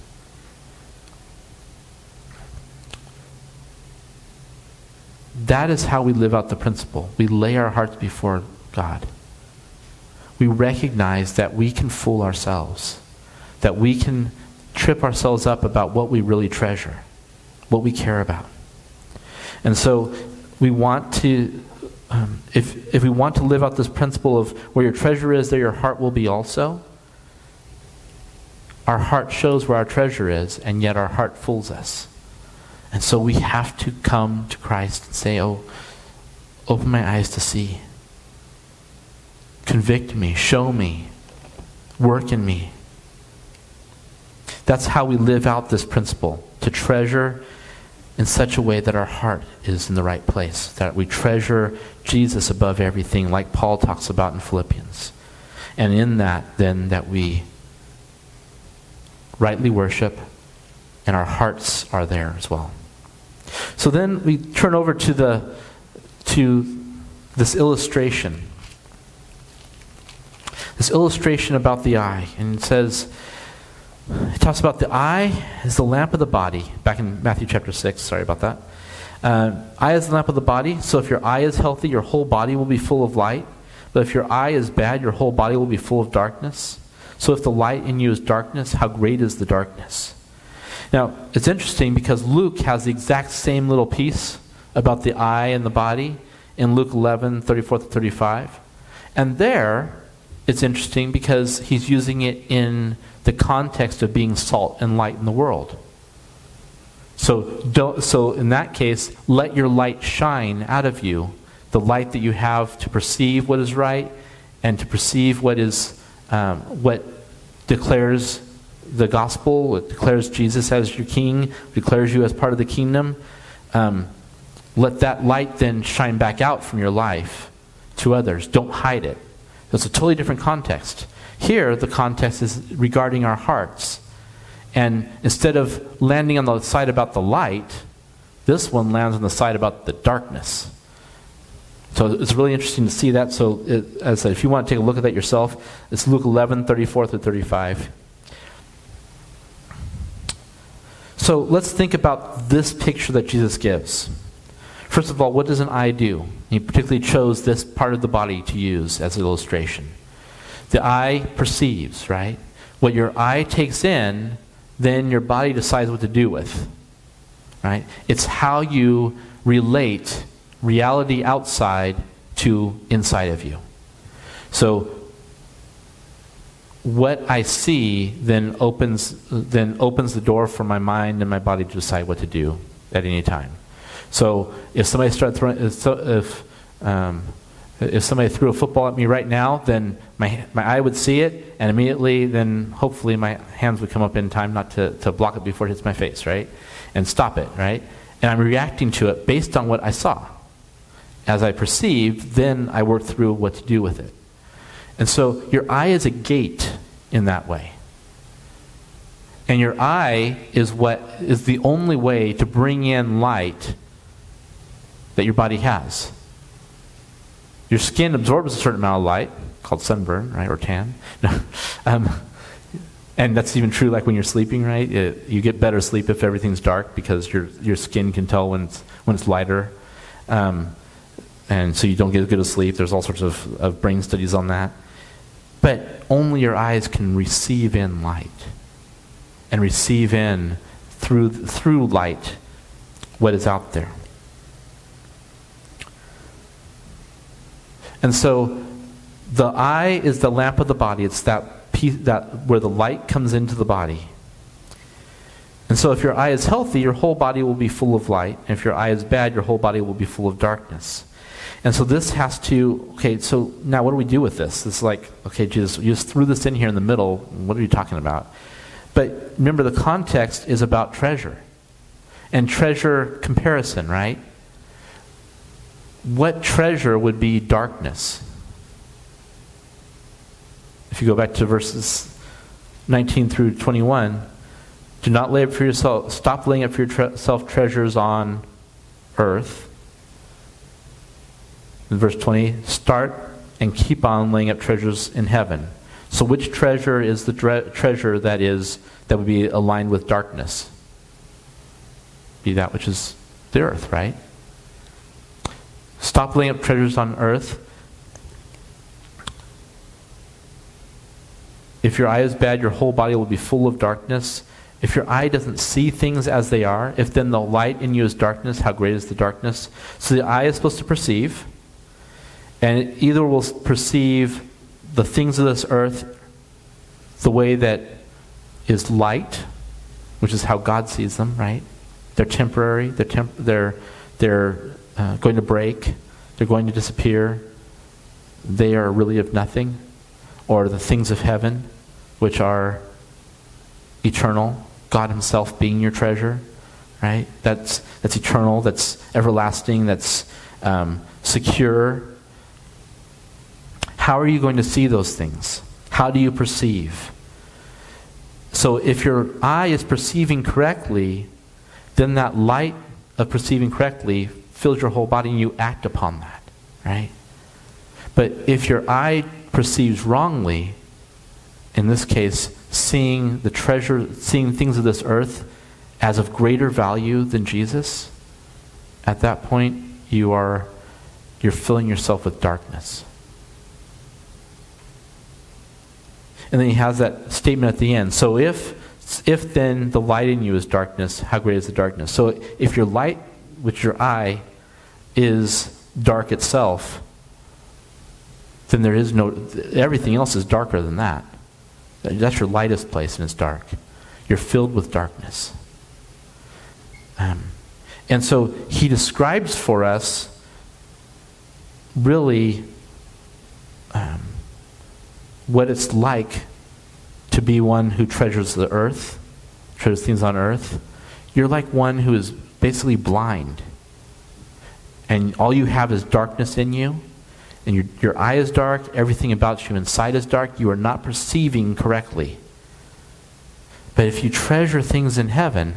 That is how we live out the principle. We lay our hearts before God. We recognize that we can fool ourselves, that we can trip ourselves up about what we really treasure, what we care about. And so we want to, if we want to live out this principle of where your treasure is, there your heart will be also, our heart shows where our treasure is, and yet our heart fools us. And so we have to come to Christ and say, oh, open my eyes to see. Convict me, show me, work in me. That's how we live out this principle, to treasure in such a way that our heart is in the right place, that we treasure Jesus above everything, like Paul talks about in Philippians. And in that, then, that we rightly worship, and our hearts are there as well. So then we turn over to this illustration. This illustration about the eye. And it talks about the eye is the lamp of the body. Back in Matthew chapter 6, sorry about that. Eye is the lamp of the body, so if your eye is healthy, your whole body will be full of light. But if your eye is bad, your whole body will be full of darkness. So if the light in you is darkness, how great is the darkness? Now, it's interesting because Luke has the exact same little piece about the eye and the body in Luke 11, 34 to 35. And there, it's interesting because he's using it in the context of being salt and light in the world. So in that case, let your light shine out of you, the light that you have to perceive what is right and to perceive what is what declares the gospel, what declares Jesus as your king, declares you as part of the kingdom. Let that light then shine back out from your life to others. Don't hide it. That's a totally different context. Here, the context is regarding our hearts. And instead of landing on the side about the light, this one lands on the side about the darkness. So it's really interesting to see that. So as I said, if you want to take a look at that yourself, it's Luke 11, 34 through 35. So let's think about this picture that Jesus gives. First of all, what does an eye do? He particularly chose this part of the body to use as an illustration. The eye perceives, right? What your eye takes in, then your body decides what to do with. Right? It's how you relate reality outside to inside of you. So what I see then opens the door for my mind and my body to decide what to do at any time. So if somebody if somebody threw a football at me right now, then my eye would see it, and immediately then hopefully my hands would come up in time not to block it before it hits my face, right? And stop it, right? And I'm reacting to it based on what I saw. As I perceived, then I work through what to do with it. And so your eye is a gate in that way. And your eye is what is the only way to bring in light that your body has. Your skin absorbs a certain amount of light, called sunburn, right, or tan. And that's even true like when you're sleeping, right? You get better sleep if everything's dark because your skin can tell when it's lighter. And so you don't get as good a sleep. There's all sorts of brain studies on that. But only your eyes can receive in light and receive in through light what is out there. And so the eye is the lamp of the body. It's that piece that where the light comes into the body. And so if your eye is healthy, your whole body will be full of light. And if your eye is bad, your whole body will be full of darkness. And so this has to, okay, so now what do we do with this? It's like, okay, Jesus, you just threw this in here in the middle. What are you talking about? But remember, the context is about treasure. And treasure comparison, right? What treasure would be darkness? If you go back to verses 19 through 21, do not lay up for yourself, stop laying up for yourself treasures on earth. In verse 20, start and keep on laying up treasures in heaven. So which treasure is the treasure that would be aligned with darkness? Be that which is the earth, right? Stop laying up treasures on earth. If your eye is bad, your whole body will be full of darkness. If your eye doesn't see things as they are, if then the light in you is darkness, how great is the darkness? So the eye is supposed to perceive, and it either will perceive the things of this earth the way that is light, which is how God sees them, right? They're temporary, they're going to break, they're going to disappear, they are really of nothing. Or the things of heaven, which are eternal, God himself being your treasure, right? That's eternal, that's everlasting, that's secure. How are you going to see those things? How do you perceive? So if your eye is perceiving correctly, then that light of perceiving correctly fills your whole body and you act upon that, right? But if your eye perceives wrongly, in this case, seeing things of this earth as of greater value than Jesus, at that point you're filling yourself with darkness. And then he has that statement at the end. So if then the light in you is darkness, how great is the darkness? So if your light, which your eye, is dark itself, then there is everything else is darker than that. That's your lightest place and it's dark. You're filled with darkness. And so he describes for us really what it's like to be one who treasures the earth, treasures things on earth. You're like one who is basically blind. And all you have is darkness in you. And your eye is dark, everything about you inside is dark, you are not perceiving correctly. But if you treasure things in heaven,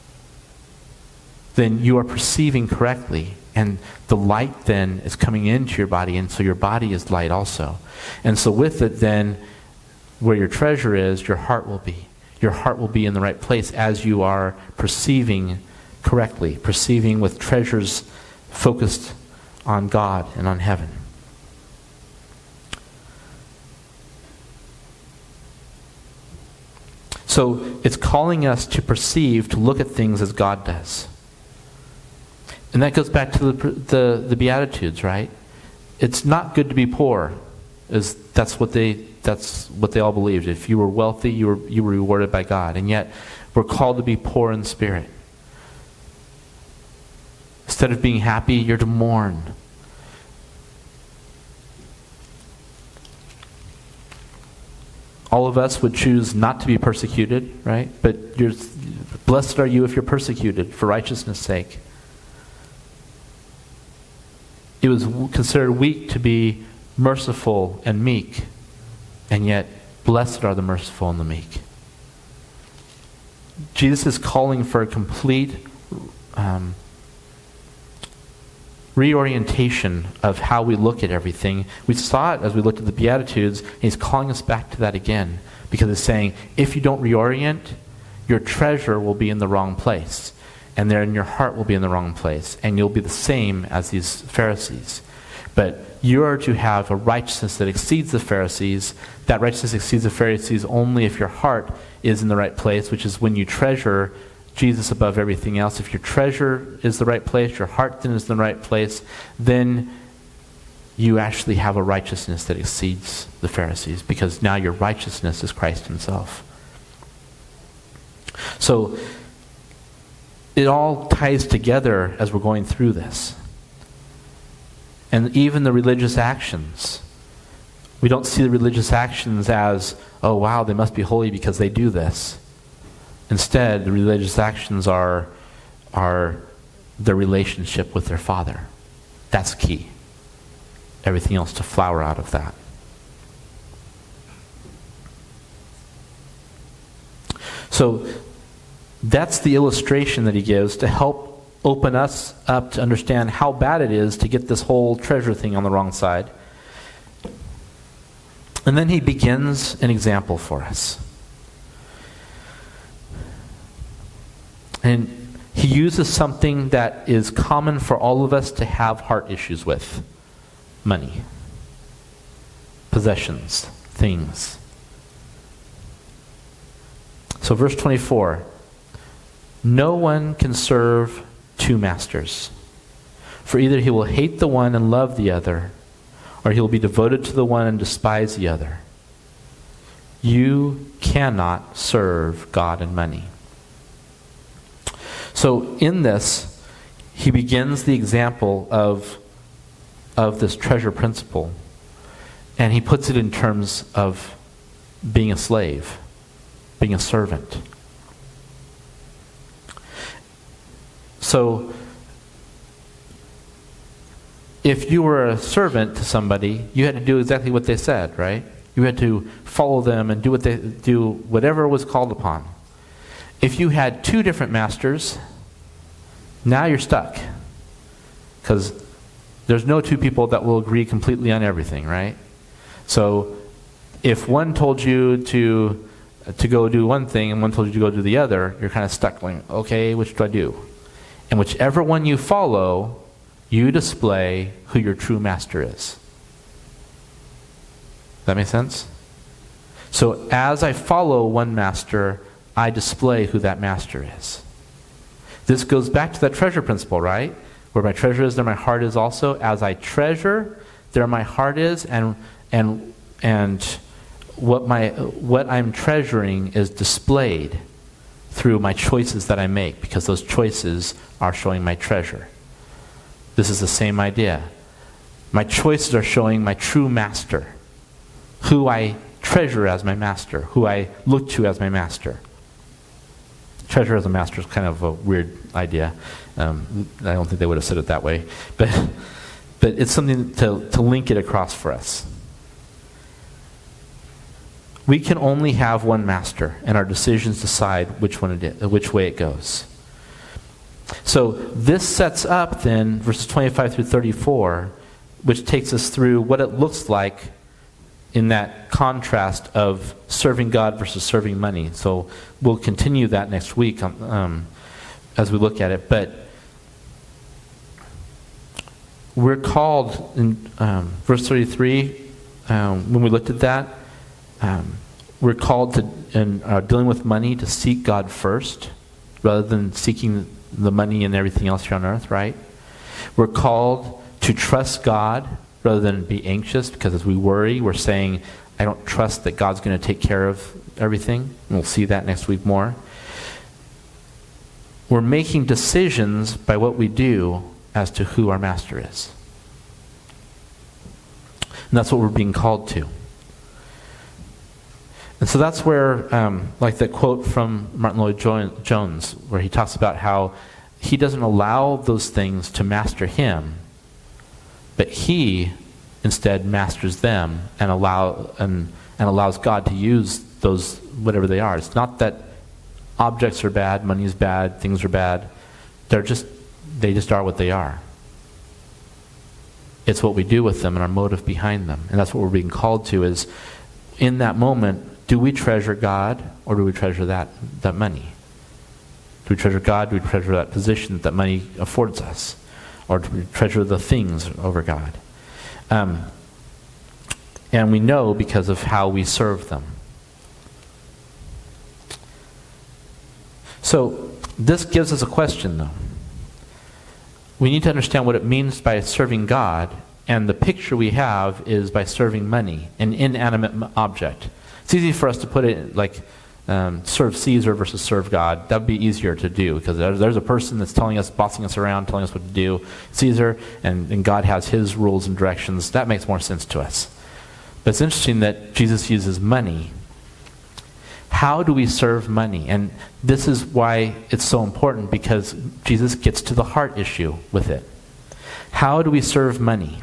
then you are perceiving correctly. And the light then is coming into your body, and so your body is light also. And so with it then, where your treasure is, your heart will be. Your heart will be in the right place as you are perceiving correctly, perceiving with treasures focused on God and on heaven. So it's calling us to perceive, to look at things as God does. And that goes back to the Beatitudes, right? It's not good to be poor. That's what they all believed. If you were wealthy, you were rewarded by God. And yet we're called to be poor in spirit. Instead of being happy, you're to mourn. All of us would choose not to be persecuted, right? But blessed are you if you're persecuted for righteousness' sake. It was considered weak to be merciful and meek, and yet blessed are the merciful and the meek. Jesus is calling for a complete reorientation of how we look at everything. We saw it as we looked at the Beatitudes, and he's calling us back to that again, because he's saying, if you don't reorient, your treasure will be in the wrong place, and then your heart will be in the wrong place, and you'll be the same as these Pharisees. But you are to have a righteousness that exceeds the Pharisees. That righteousness exceeds the Pharisees only if your heart is in the right place, which is when you treasure Jesus above everything else. If your treasure is the right place, your heart then is in the right place, then you actually have a righteousness that exceeds the Pharisees, because now your righteousness is Christ himself. So it all ties together as we're going through this. And even the religious actions. We don't see the religious actions as, oh wow, they must be holy because they do this. Instead, the religious actions are their relationship with their Father. That's key. Everything else to flower out of that. So that's the illustration that he gives to help open us up to understand how bad it is to get this whole treasure thing on the wrong side. And then he begins an example for us. And he uses something that is common for all of us to have heart issues with. Money. Possessions. Things. So verse 24. No one can serve two masters. For either he will hate the one and love the other, or he will be devoted to the one and despise the other. You cannot serve God and money. So in this, he begins the example of this treasure principle, and he puts it in terms of being a slave, being a servant. So, if you were a servant to somebody, you had to do exactly what they said, right? You had to follow them and do whatever was called upon. If you had two different masters, now you're stuck. Because there's no two people that will agree completely on everything, right? So, if one told you to go do one thing and one told you to go do the other, you're kind of stuck going, okay, which do I do? And whichever one you follow, you display who your true master is. Does that make sense? So as I follow one master, I display who that master is. This goes back to that treasure principle, right? Where my treasure is, there my heart is also. As I treasure, there my heart is, and what I'm treasuring is displayed through my choices that I make, because those choices are showing my treasure. This is the same idea. My choices are showing my true master, who I treasure as my master, who I look to as my master. Treasure as a master is kind of a weird idea. I don't think they would have said it that way. But it's something to link it across for us. We can only have one master, and our decisions decide which way it goes. So this sets up then verses 25 through 34, which takes us through what it looks like in that contrast of serving God versus serving money. So we'll continue that next week as we look at it. But we're called in verse 33, when we looked at that, we're called to, in dealing with money, to seek God first rather than seeking the money and everything else here on earth, right? We're called to trust God rather than be anxious, because as we worry, we're saying, I don't trust that God's going to take care of everything. And we'll see that next week more. We're making decisions by what we do as to who our master is. And that's what we're being called to. And so that's where, like that quote from Martin Lloyd-Jones, where he talks about how he doesn't allow those things to master him, but he instead masters them and allows God to use those, whatever they are. It's not that objects are bad, money is bad, things are bad. They just are what they are. It's what we do with them and our motive behind them. And that's what we're being called to, is in that moment, do we treasure God, or do we treasure that money? Do we treasure God? Do we treasure that position that money affords us? Or do we treasure the things over God? And we know because of how we serve them. So this gives us a question, though. We need to understand what it means by serving God, and the picture we have is by serving money, an inanimate object. It's easy for us to put it like serve Caesar versus serve God. That would be easier to do because there's a person that's telling us, bossing us around, telling us what to do, Caesar, and God has his rules and directions. That makes more sense to us. But it's interesting that Jesus uses money. How do we serve money? And this is why it's so important, because Jesus gets to the heart issue with it. How do we serve money?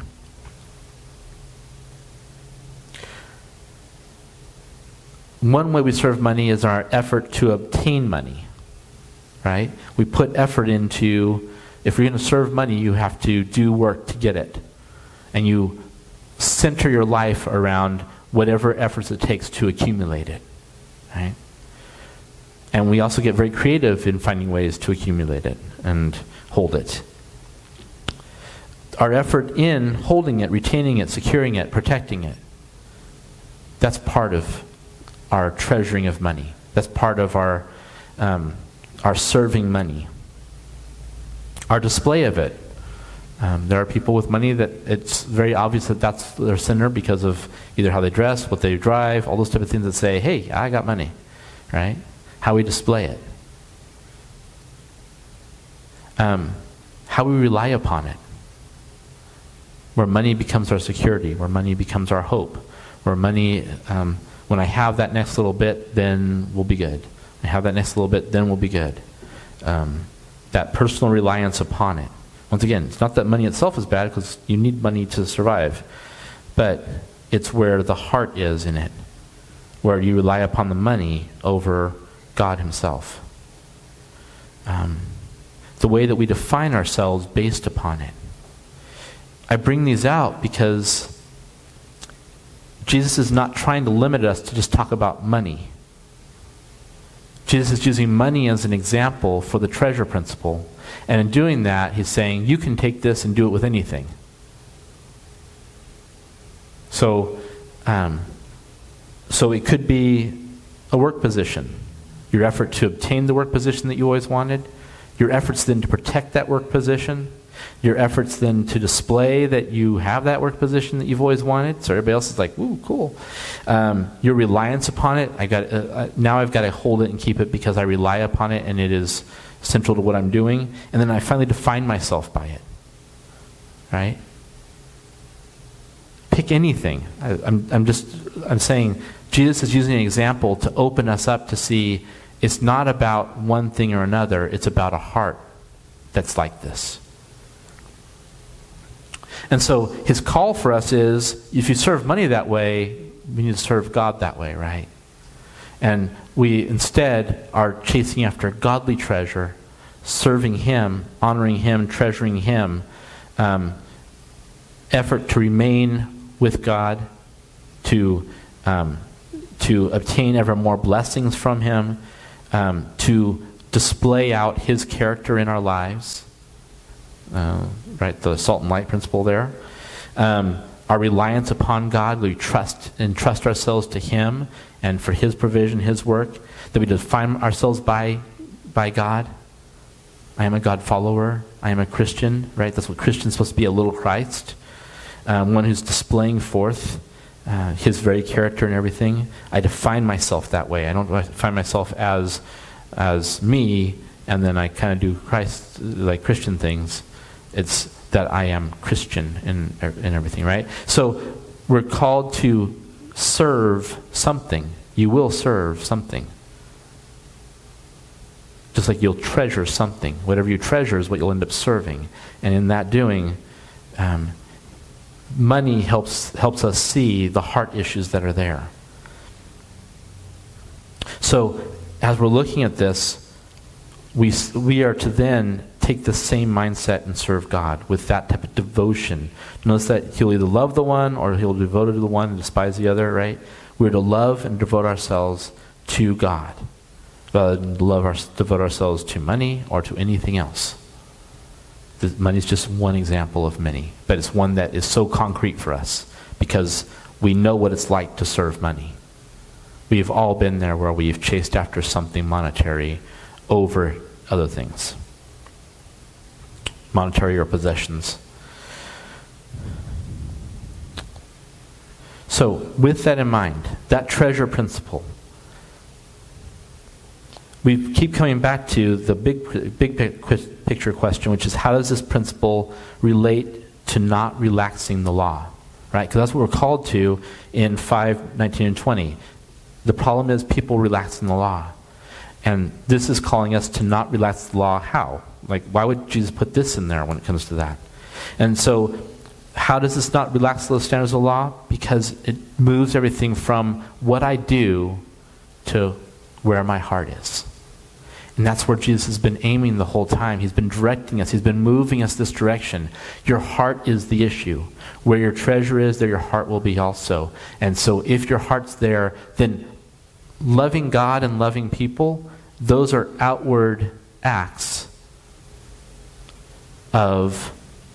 One way we serve money is our effort to obtain money, right? We put effort into, if you're going to serve money, you have to do work to get it. And you center your life around whatever efforts it takes to accumulate it, right? And we also get very creative in finding ways to accumulate it and hold it. Our effort in holding it, retaining it, securing it, protecting it, that's part of our treasuring of money. That's part of our serving money. Our display of it. There are people with money that it's very obvious that that's their center because of either how they dress, what they drive, all those type of things that say, hey, I got money, right? How we display it. How we rely upon it. Where money becomes our security, where money becomes our hope, where money, when I have that next little bit, then we'll be good. When I have that next little bit, then we'll be good. That personal reliance upon it. Once again, it's not that money itself is bad, because you need money to survive, but it's where the heart is in it, where you rely upon the money over God himself. The way that we define ourselves based upon it. I bring these out because Jesus is not trying to limit us to just talk about money. Jesus is using money as an example for the treasure principle. And in doing that, he's saying, you can take this and do it with anything. So it could be a work position. Your effort to obtain the work position that you always wanted. Your efforts then to protect that work position. Your efforts then to display that you have that work position that you've always wanted. So everybody else is like, ooh, cool. Your reliance upon it. Now I've got to hold it and keep it because I rely upon it and it is central to what I'm doing. And then I finally define myself by it. Right? Pick anything. I'm saying Jesus is using an example to open us up to see it's not about one thing or another. It's about a heart that's like this. And so his call for us is, if you serve money that way, we need to serve God that way, right? And we instead are chasing after godly treasure, serving him, honoring him, treasuring him, effort to remain with God, to obtain ever more blessings from him, to display out his character in our lives. Right, the salt and light principle there. Our reliance upon God, we trust ourselves to him and for his provision, his work, that we define ourselves by God. I am a God follower. I am a Christian, right? That's what Christian's supposed to be, a little Christ. One who's displaying forth his very character and everything. I define myself that way. I don't define myself as me, and then I kind of do Christ, like Christian things. It's that I am Christian in everything, right? So we're called to serve something. You will serve something. Just like you'll treasure something. Whatever you treasure is what you'll end up serving. And in that doing, money helps us see the heart issues that are there. So as we're looking at this, we are to then take the same mindset and serve God with that type of devotion. Notice that he'll either love the one or he'll be devoted to the one and despise the other, right? We're to love and devote ourselves to God rather than devote ourselves to money or to anything else. Money is just one example of many, but it's one that is so concrete for us because we know what it's like to serve money. We've all been there where we've chased after something monetary over other things. Monetary or possessions. So, with that in mind, that treasure principle, we keep coming back to the big picture question, which is, how does this principle relate to not relaxing the law? Right? Because that's what we're called to in 5:19 and 20. The problem is people relaxing the law. And this is calling us to not relax the law. How? Like, why would Jesus put this in there when it comes to that? And so, how does this not relax the standards of the law? Because it moves everything from what I do to where my heart is. And that's where Jesus has been aiming the whole time. He's been directing us. He's been moving us this direction. Your heart is the issue. Where your treasure is, there your heart will be also. And so if your heart's there, then loving God and loving people, those are outward acts of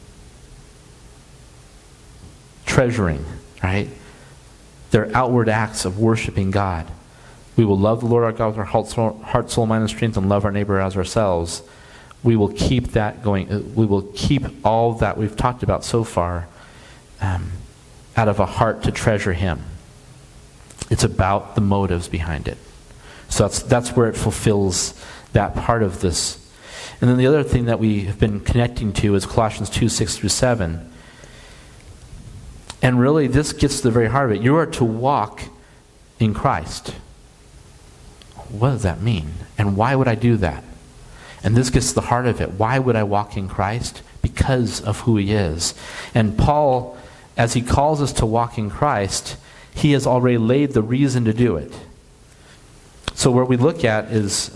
treasuring, right? They're outward acts of worshiping God. We will love the Lord our God with our heart, soul, mind, and strength, and love our neighbor as ourselves. We will keep that going. We will keep all that we've talked about so far out of a heart to treasure Him. It's about the motives behind it. So that's where it fulfills that part of this. And then the other thing that we have been connecting to is Colossians 2:6-7. And really, this gets to the very heart of it. You are to walk in Christ. What does that mean? And why would I do that? And this gets to the heart of it. Why would I walk in Christ? Because of who He is. And Paul, as he calls us to walk in Christ, he has already laid the reason to do it. So where we look at is,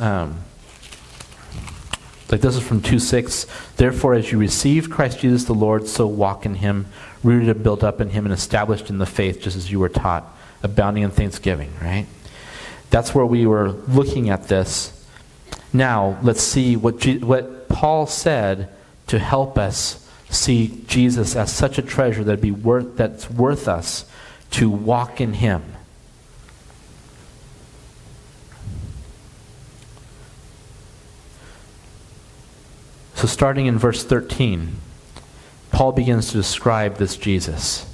like this is from 2:6. Therefore, as you received Christ Jesus the Lord, so walk in Him, rooted and built up in Him, and established in the faith, just as you were taught, abounding in thanksgiving, right? That's where we were looking at this. Now, let's see what Paul said to help us see Jesus as such a treasure that's worth us to walk in Him. So starting in verse 13, Paul begins to describe this Jesus.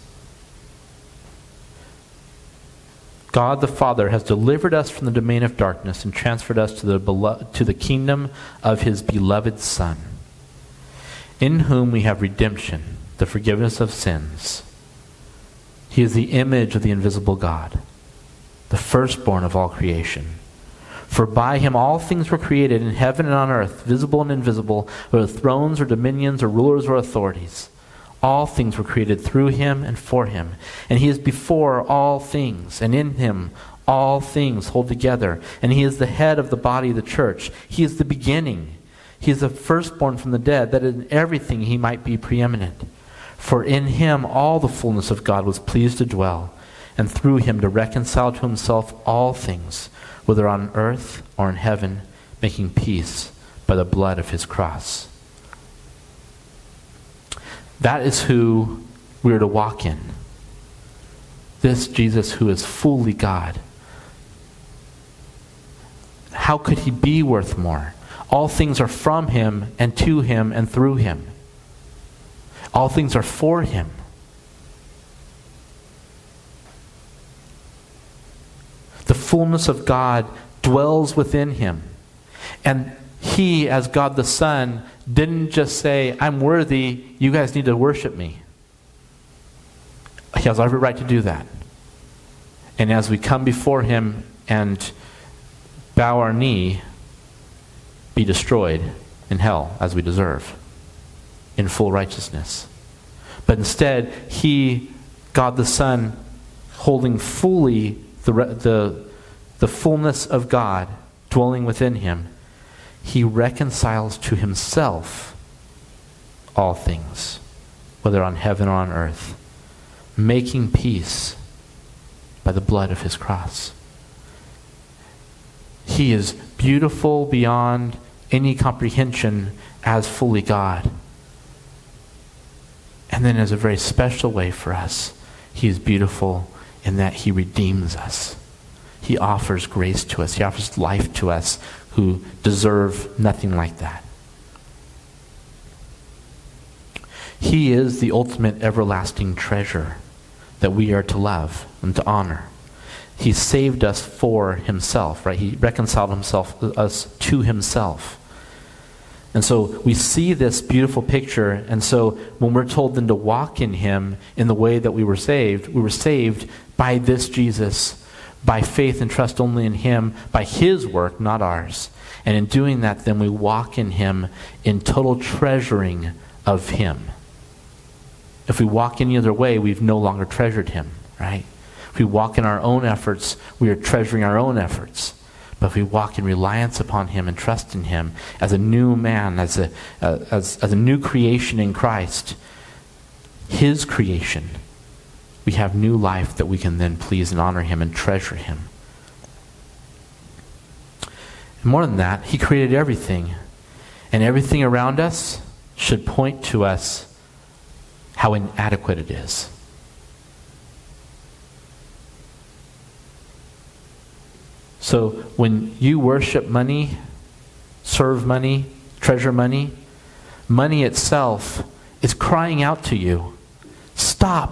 God the Father has delivered us from the domain of darkness and transferred us to the kingdom of His beloved Son, in whom we have redemption, the forgiveness of sins. He is the image of the invisible God, the firstborn of all creation. For by Him all things were created in heaven and on earth, visible and invisible, whether thrones or dominions or rulers or authorities. All things were created through Him and for Him. And He is before all things, and in Him all things hold together. And He is the head of the body of the church. He is the beginning. He is the firstborn from the dead, that in everything He might be preeminent. For in Him all the fullness of God was pleased to dwell, and through Him to reconcile to Himself all things, whether on earth or in heaven, making peace by the blood of His cross. That is who we are to walk in. This Jesus who is fully God. How could He be worth more? All things are from Him and to Him and through Him. All things are for Him. The fullness of God dwells within Him. And He, as God the Son, didn't just say, I'm worthy, you guys need to worship me. He has every right to do that. And as we come before Him and bow our knee, be destroyed in hell as we deserve, in full righteousness. But instead, He, God the Son, holding fully the fullness of God dwelling within Him, He reconciles to Himself all things, whether on heaven or on earth, making peace by the blood of His cross. He is beautiful beyond any comprehension as fully God. And then as a very special way for us, He is beautiful in that He redeems us. He offers grace to us. He offers life to us who deserve nothing like that. He is the ultimate everlasting treasure that we are to love and to honor. He saved us for himself, right? He reconciled us to himself. And so we see this beautiful picture. And so when we're told then to walk in him in the way that we were saved by this Jesus, by faith and trust only in him, by his work, not ours. And in doing that, then we walk in him in total treasuring of him. If we walk any other way, we've no longer treasured him, right? If we walk in our own efforts, we are treasuring our own efforts. But if we walk in reliance upon him and trust in him as a new man, as a new creation in Christ, his creation, we have new life that we can then please and honor him and treasure him. And more than that, he created everything. And everything around us should point to us how inadequate it is. So when you worship money, serve money, treasure money, money itself is crying out to you, stop.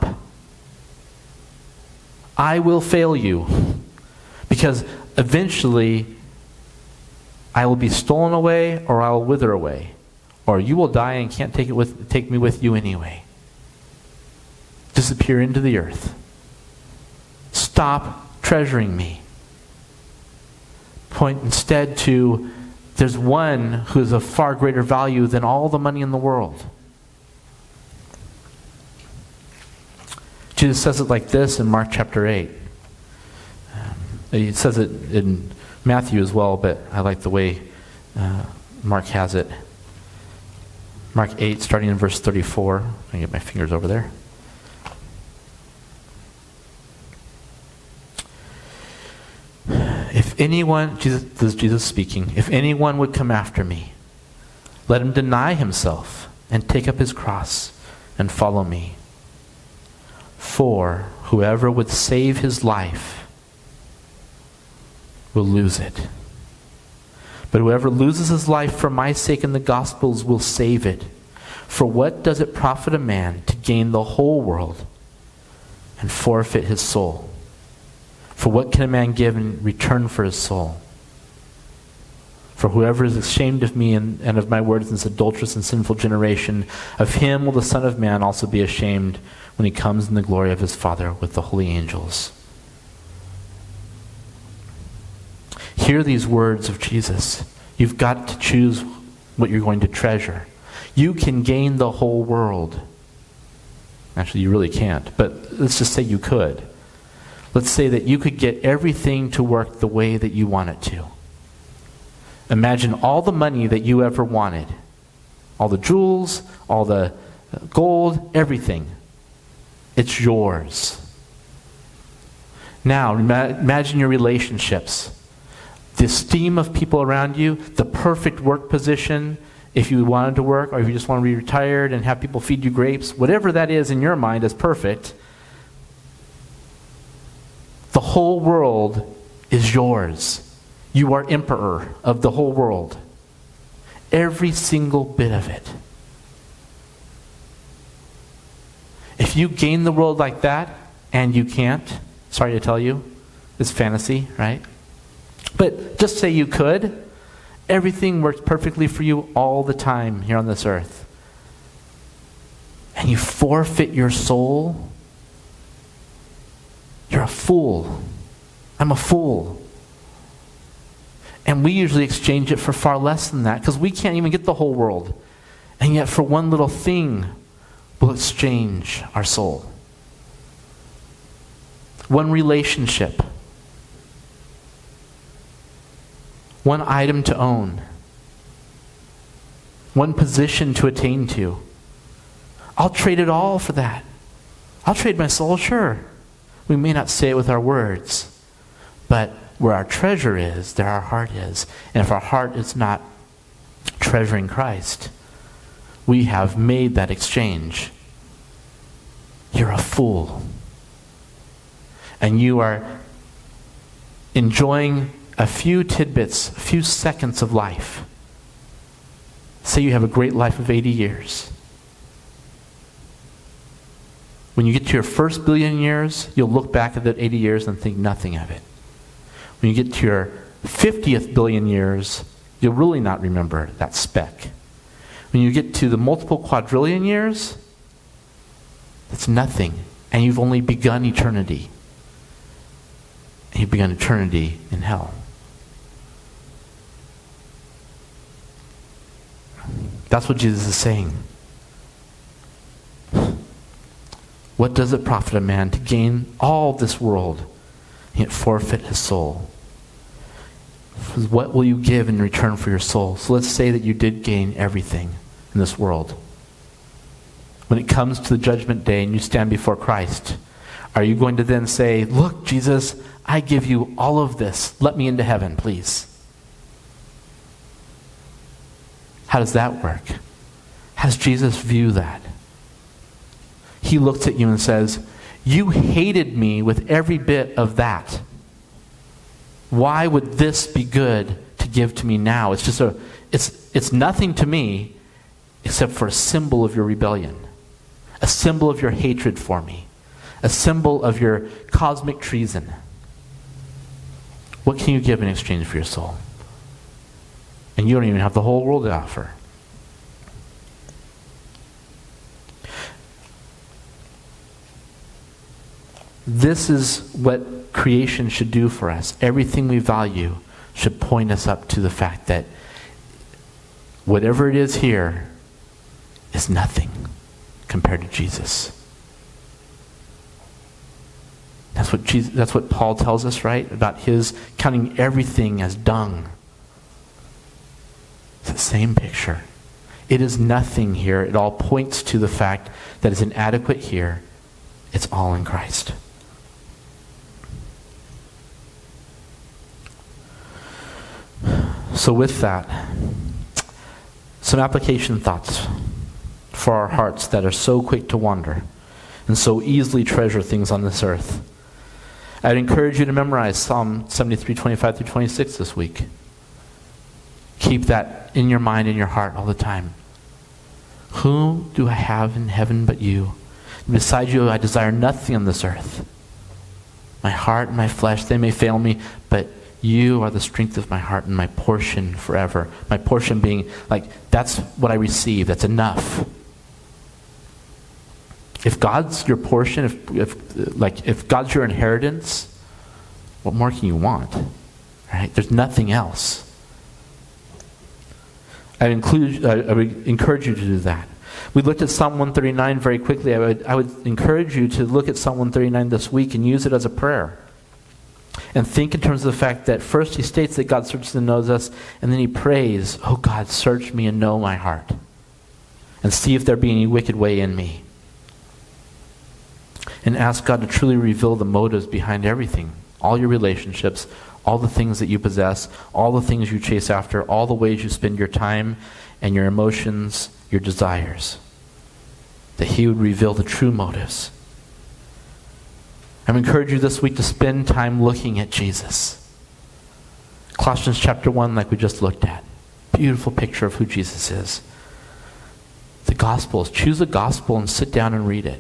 I will fail you. Because eventually I will be stolen away or I will wither away. Or you will die and can't take me with you anyway. Disappear into the earth. Stop treasuring me. Point instead to, there's one who is of far greater value than all the money in the world. Jesus says it like this in Mark chapter 8. He says it in Matthew as well, but I like the way Mark has it. Mark 8, starting in verse 34. I can get my fingers over there. If anyone, this is Jesus speaking, if anyone would come after me, let him deny himself and take up his cross and follow me. For whoever would save his life will lose it. But whoever loses his life for my sake and the gospel's will save it. For what does it profit a man to gain the whole world and forfeit his soul? For what can a man give in return for his soul? For whoever is ashamed of me and of my words in this adulterous and sinful generation, of him will the Son of Man also be ashamed when he comes in the glory of his Father with the holy angels. Hear these words of Jesus. You've got to choose what you're going to treasure. You can gain the whole world. Actually, you really can't, but let's just say you could. Let's say that you could get everything to work the way that you want it to. Imagine all the money that you ever wanted. All the jewels, all the gold, everything. It's yours. Now, imagine your relationships. The esteem of people around you, the perfect work position, if you wanted to work, or if you just want to be retired and have people feed you grapes, whatever that is in your mind is perfect. The whole world is yours. You are emperor of the whole world. Every single bit of it. If you gain the world like that, and you can't, sorry to tell you, it's fantasy, right? But just say you could, everything works perfectly for you all the time here on this earth. And you forfeit your soul, you're a fool. I'm a fool. And we usually exchange it for far less than that because we can't even get the whole world. And yet for one little thing, we'll exchange our soul. One relationship. One item to own. One position to attain to. I'll trade it all for that. I'll trade my soul, sure. We may not say it with our words, but where our treasure is, there our heart is. And if our heart is not treasuring Christ, we have made that exchange. You're a fool. And you are enjoying a few tidbits, a few seconds of life. Say you have a great life of 80 years. When you get to your first billion years, you'll look back at that 80 years and think nothing of it. When you get to your 50th billion years, you'll really not remember that speck. When you get to the multiple quadrillion years, it's nothing. And you've only begun eternity. And you've begun eternity in hell. That's what Jesus is saying. What does it profit a man to gain all this world and yet forfeit his soul? What will you give in return for your soul? So let's say that you did gain everything in this world. When it comes to the judgment day and you stand before Christ, are you going to then say, look, Jesus, I give you all of this. Let me into heaven, please? How does that work? How does Jesus view that? He looks at you and says, you hated me with every bit of that. Why would this be good to give to me now? It's nothing to me except for a symbol of your rebellion, a symbol of your hatred for me, a symbol of your cosmic treason. What can you give in exchange for your soul? And you don't even have the whole world to offer. This is what creation should do for us. Everything we value should point us up to the fact that whatever it is here is nothing compared to Jesus. That's what Paul tells us, right? About his counting everything as dung. It's the same picture. It is nothing here. It all points to the fact that it's inadequate here. It's all in Christ. So with that, some application thoughts for our hearts that are so quick to wander and so easily treasure things on this earth. I'd encourage you to memorize Psalm 73, 25 through 26 this week. Keep that in your mind and your heart all the time. Who do I have in heaven but you? Beside you I desire nothing on this earth. My heart and my flesh, they may fail me, but you are the strength of my heart and my portion forever. My portion being like, that's what I receive. That's enough. If God's your portion, if God's your inheritance, what more can you want? Right? There's nothing else. I would encourage you to do that. We looked at Psalm 139 very quickly. I would encourage you to look at Psalm 139 this week and use it as a prayer. And think in terms of the fact that first he states that God searches and knows us, and then he prays, oh God, search me and know my heart, and see if there be any wicked way in me. And ask God to truly reveal the motives behind everything, all your relationships, all the things that you possess, all the things you chase after, all the ways you spend your time and your emotions, your desires. That he would reveal the true motives. I encourage you this week to spend time looking at Jesus. Colossians chapter 1, like we just looked at. Beautiful picture of who Jesus is. The Gospels. Choose a Gospel and sit down and read it.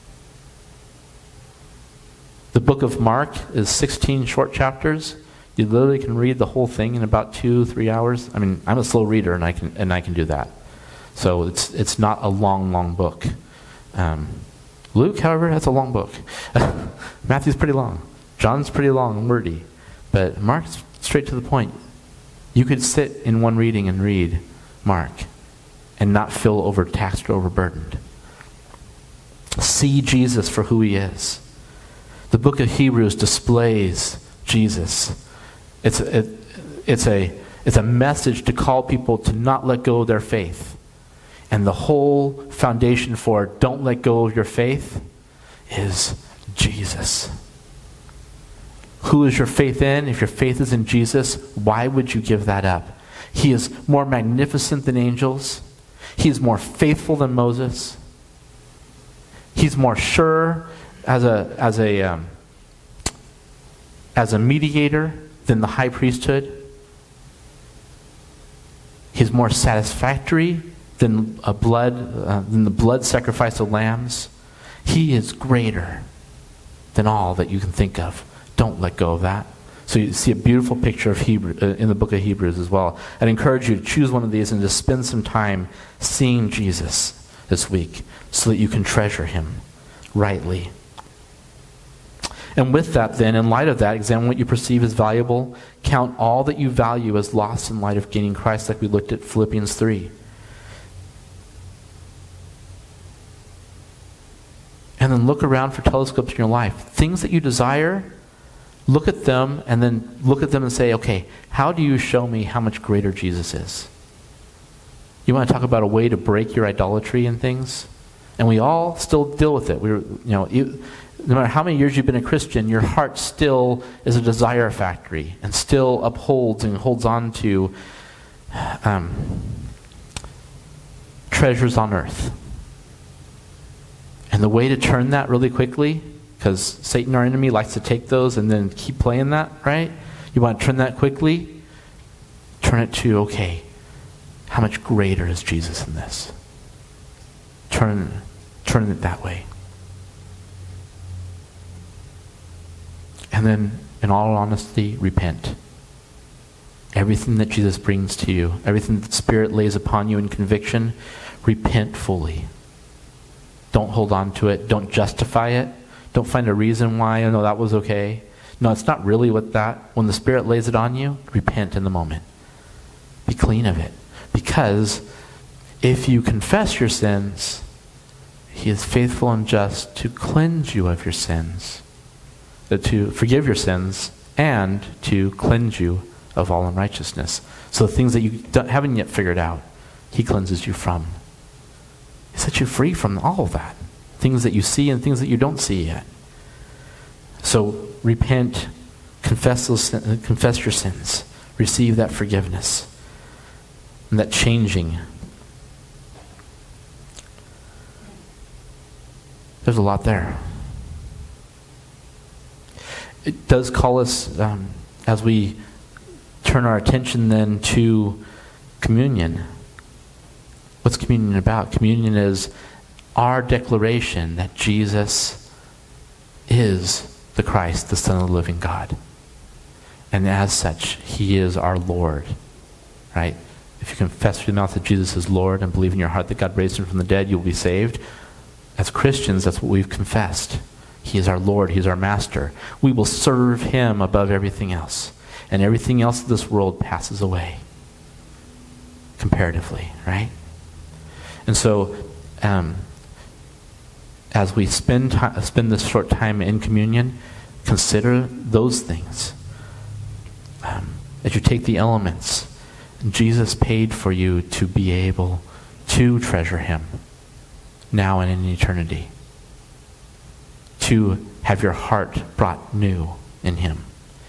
The book of Mark is 16 short chapters. You literally can read the whole thing in about 2-3 hours. I mean, I'm a slow reader and I can do that. So it's not a long book. Luke, however, that's a long book. Matthew's pretty long. John's pretty long and wordy. But Mark's straight to the point. You could sit in one reading and read Mark and not feel overtaxed or overburdened. See Jesus for who he is. The book of Hebrews displays Jesus. It's a message to call people to not let go of their faith. And the whole foundation for don't let go of your faith is Jesus. Who is your faith in? If your faith is in Jesus, why would you give that up? He is more magnificent than angels. He is more faithful than Moses. He's more sure as a mediator than the high priesthood. He's more satisfactory than the blood sacrifice of lambs. He is greater than all that you can think of. Don't let go of that. So you see a beautiful picture of Hebrew in the book of Hebrews as well. I'd encourage you to choose one of these and just spend some time seeing Jesus this week so that you can treasure him rightly. And with that then, in light of that, examine what you perceive as valuable. Count all that you value as lost in light of gaining Christ, like we looked at Philippians 3. And then look around for telescopes in your life. Things that you desire, look at them and then look at them and say, okay, how do you show me how much greater Jesus is? You want to talk about a way to break your idolatry and things? And we all still deal with it. No matter how many years you've been a Christian, your heart still is a desire factory and still upholds and holds on to treasures on earth. And the way to turn that really quickly, because Satan, our enemy, likes to take those and then keep playing that, right? You want to turn that quickly? Turn it to, okay, how much greater is Jesus in this? Turn it that way. And then, in all honesty, repent. Everything that Jesus brings to you, everything that the Spirit lays upon you in conviction, repent fully. Don't hold on to it. Don't justify it. Don't find a reason why, no, that was okay. No, it's not really what that. When the Spirit lays it on you, repent in the moment. Be clean of it. Because if you confess your sins, he is faithful and just to cleanse you of your sins, to forgive your sins, and to cleanse you of all unrighteousness. So the things that you haven't yet figured out, he cleanses you from. He sets you free from all of that. Things that you see and things that you don't see yet. So repent, confess your sins, receive that forgiveness, and that changing. There's a lot there. It does call us, as we turn our attention then to communion. What's communion about? Communion is our declaration that Jesus is the Christ, the Son of the living God. And as such, he is our Lord. Right? If you confess with your mouth that Jesus is Lord and believe in your heart that God raised him from the dead, you'll be saved. As Christians, that's what we've confessed. He is our Lord. He is our Master. We will serve him above everything else. And everything else of this world passes away. Comparatively, right? And so, as we spend this short time in communion, consider those things. As you take the elements, Jesus paid for you to be able to treasure him now and in eternity. To have your heart brought new in him.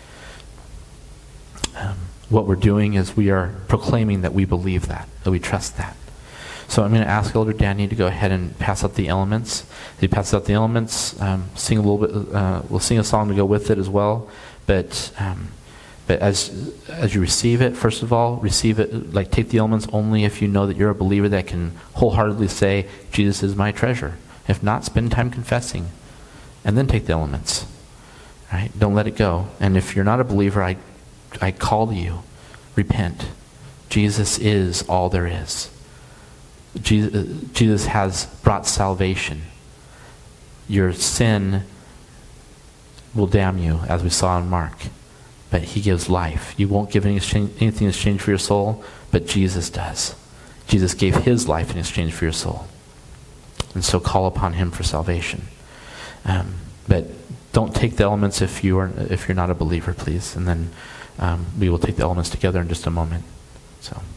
What we're doing is we are proclaiming that we believe that we trust that. So I'm going to ask Elder Danny to go ahead and pass out the elements. As he passes out the elements, sing a little bit. We'll sing a song to go with it as well. But as you receive it, first of all, receive it. Like take the elements only if you know that you're a believer that can wholeheartedly say, "Jesus is my treasure." If not, spend time confessing, and then take the elements. Right? Don't let it go. And if you're not a believer, I call to you, repent. Jesus is all there is. Jesus has brought salvation. Your sin will damn you, as we saw in Mark. But he gives life. You won't give anything in exchange for your soul, but Jesus does. Jesus gave his life in exchange for your soul. And so call upon him for salvation. But don't take the elements if you're not a believer, please. And then we will take the elements together in just a moment. So.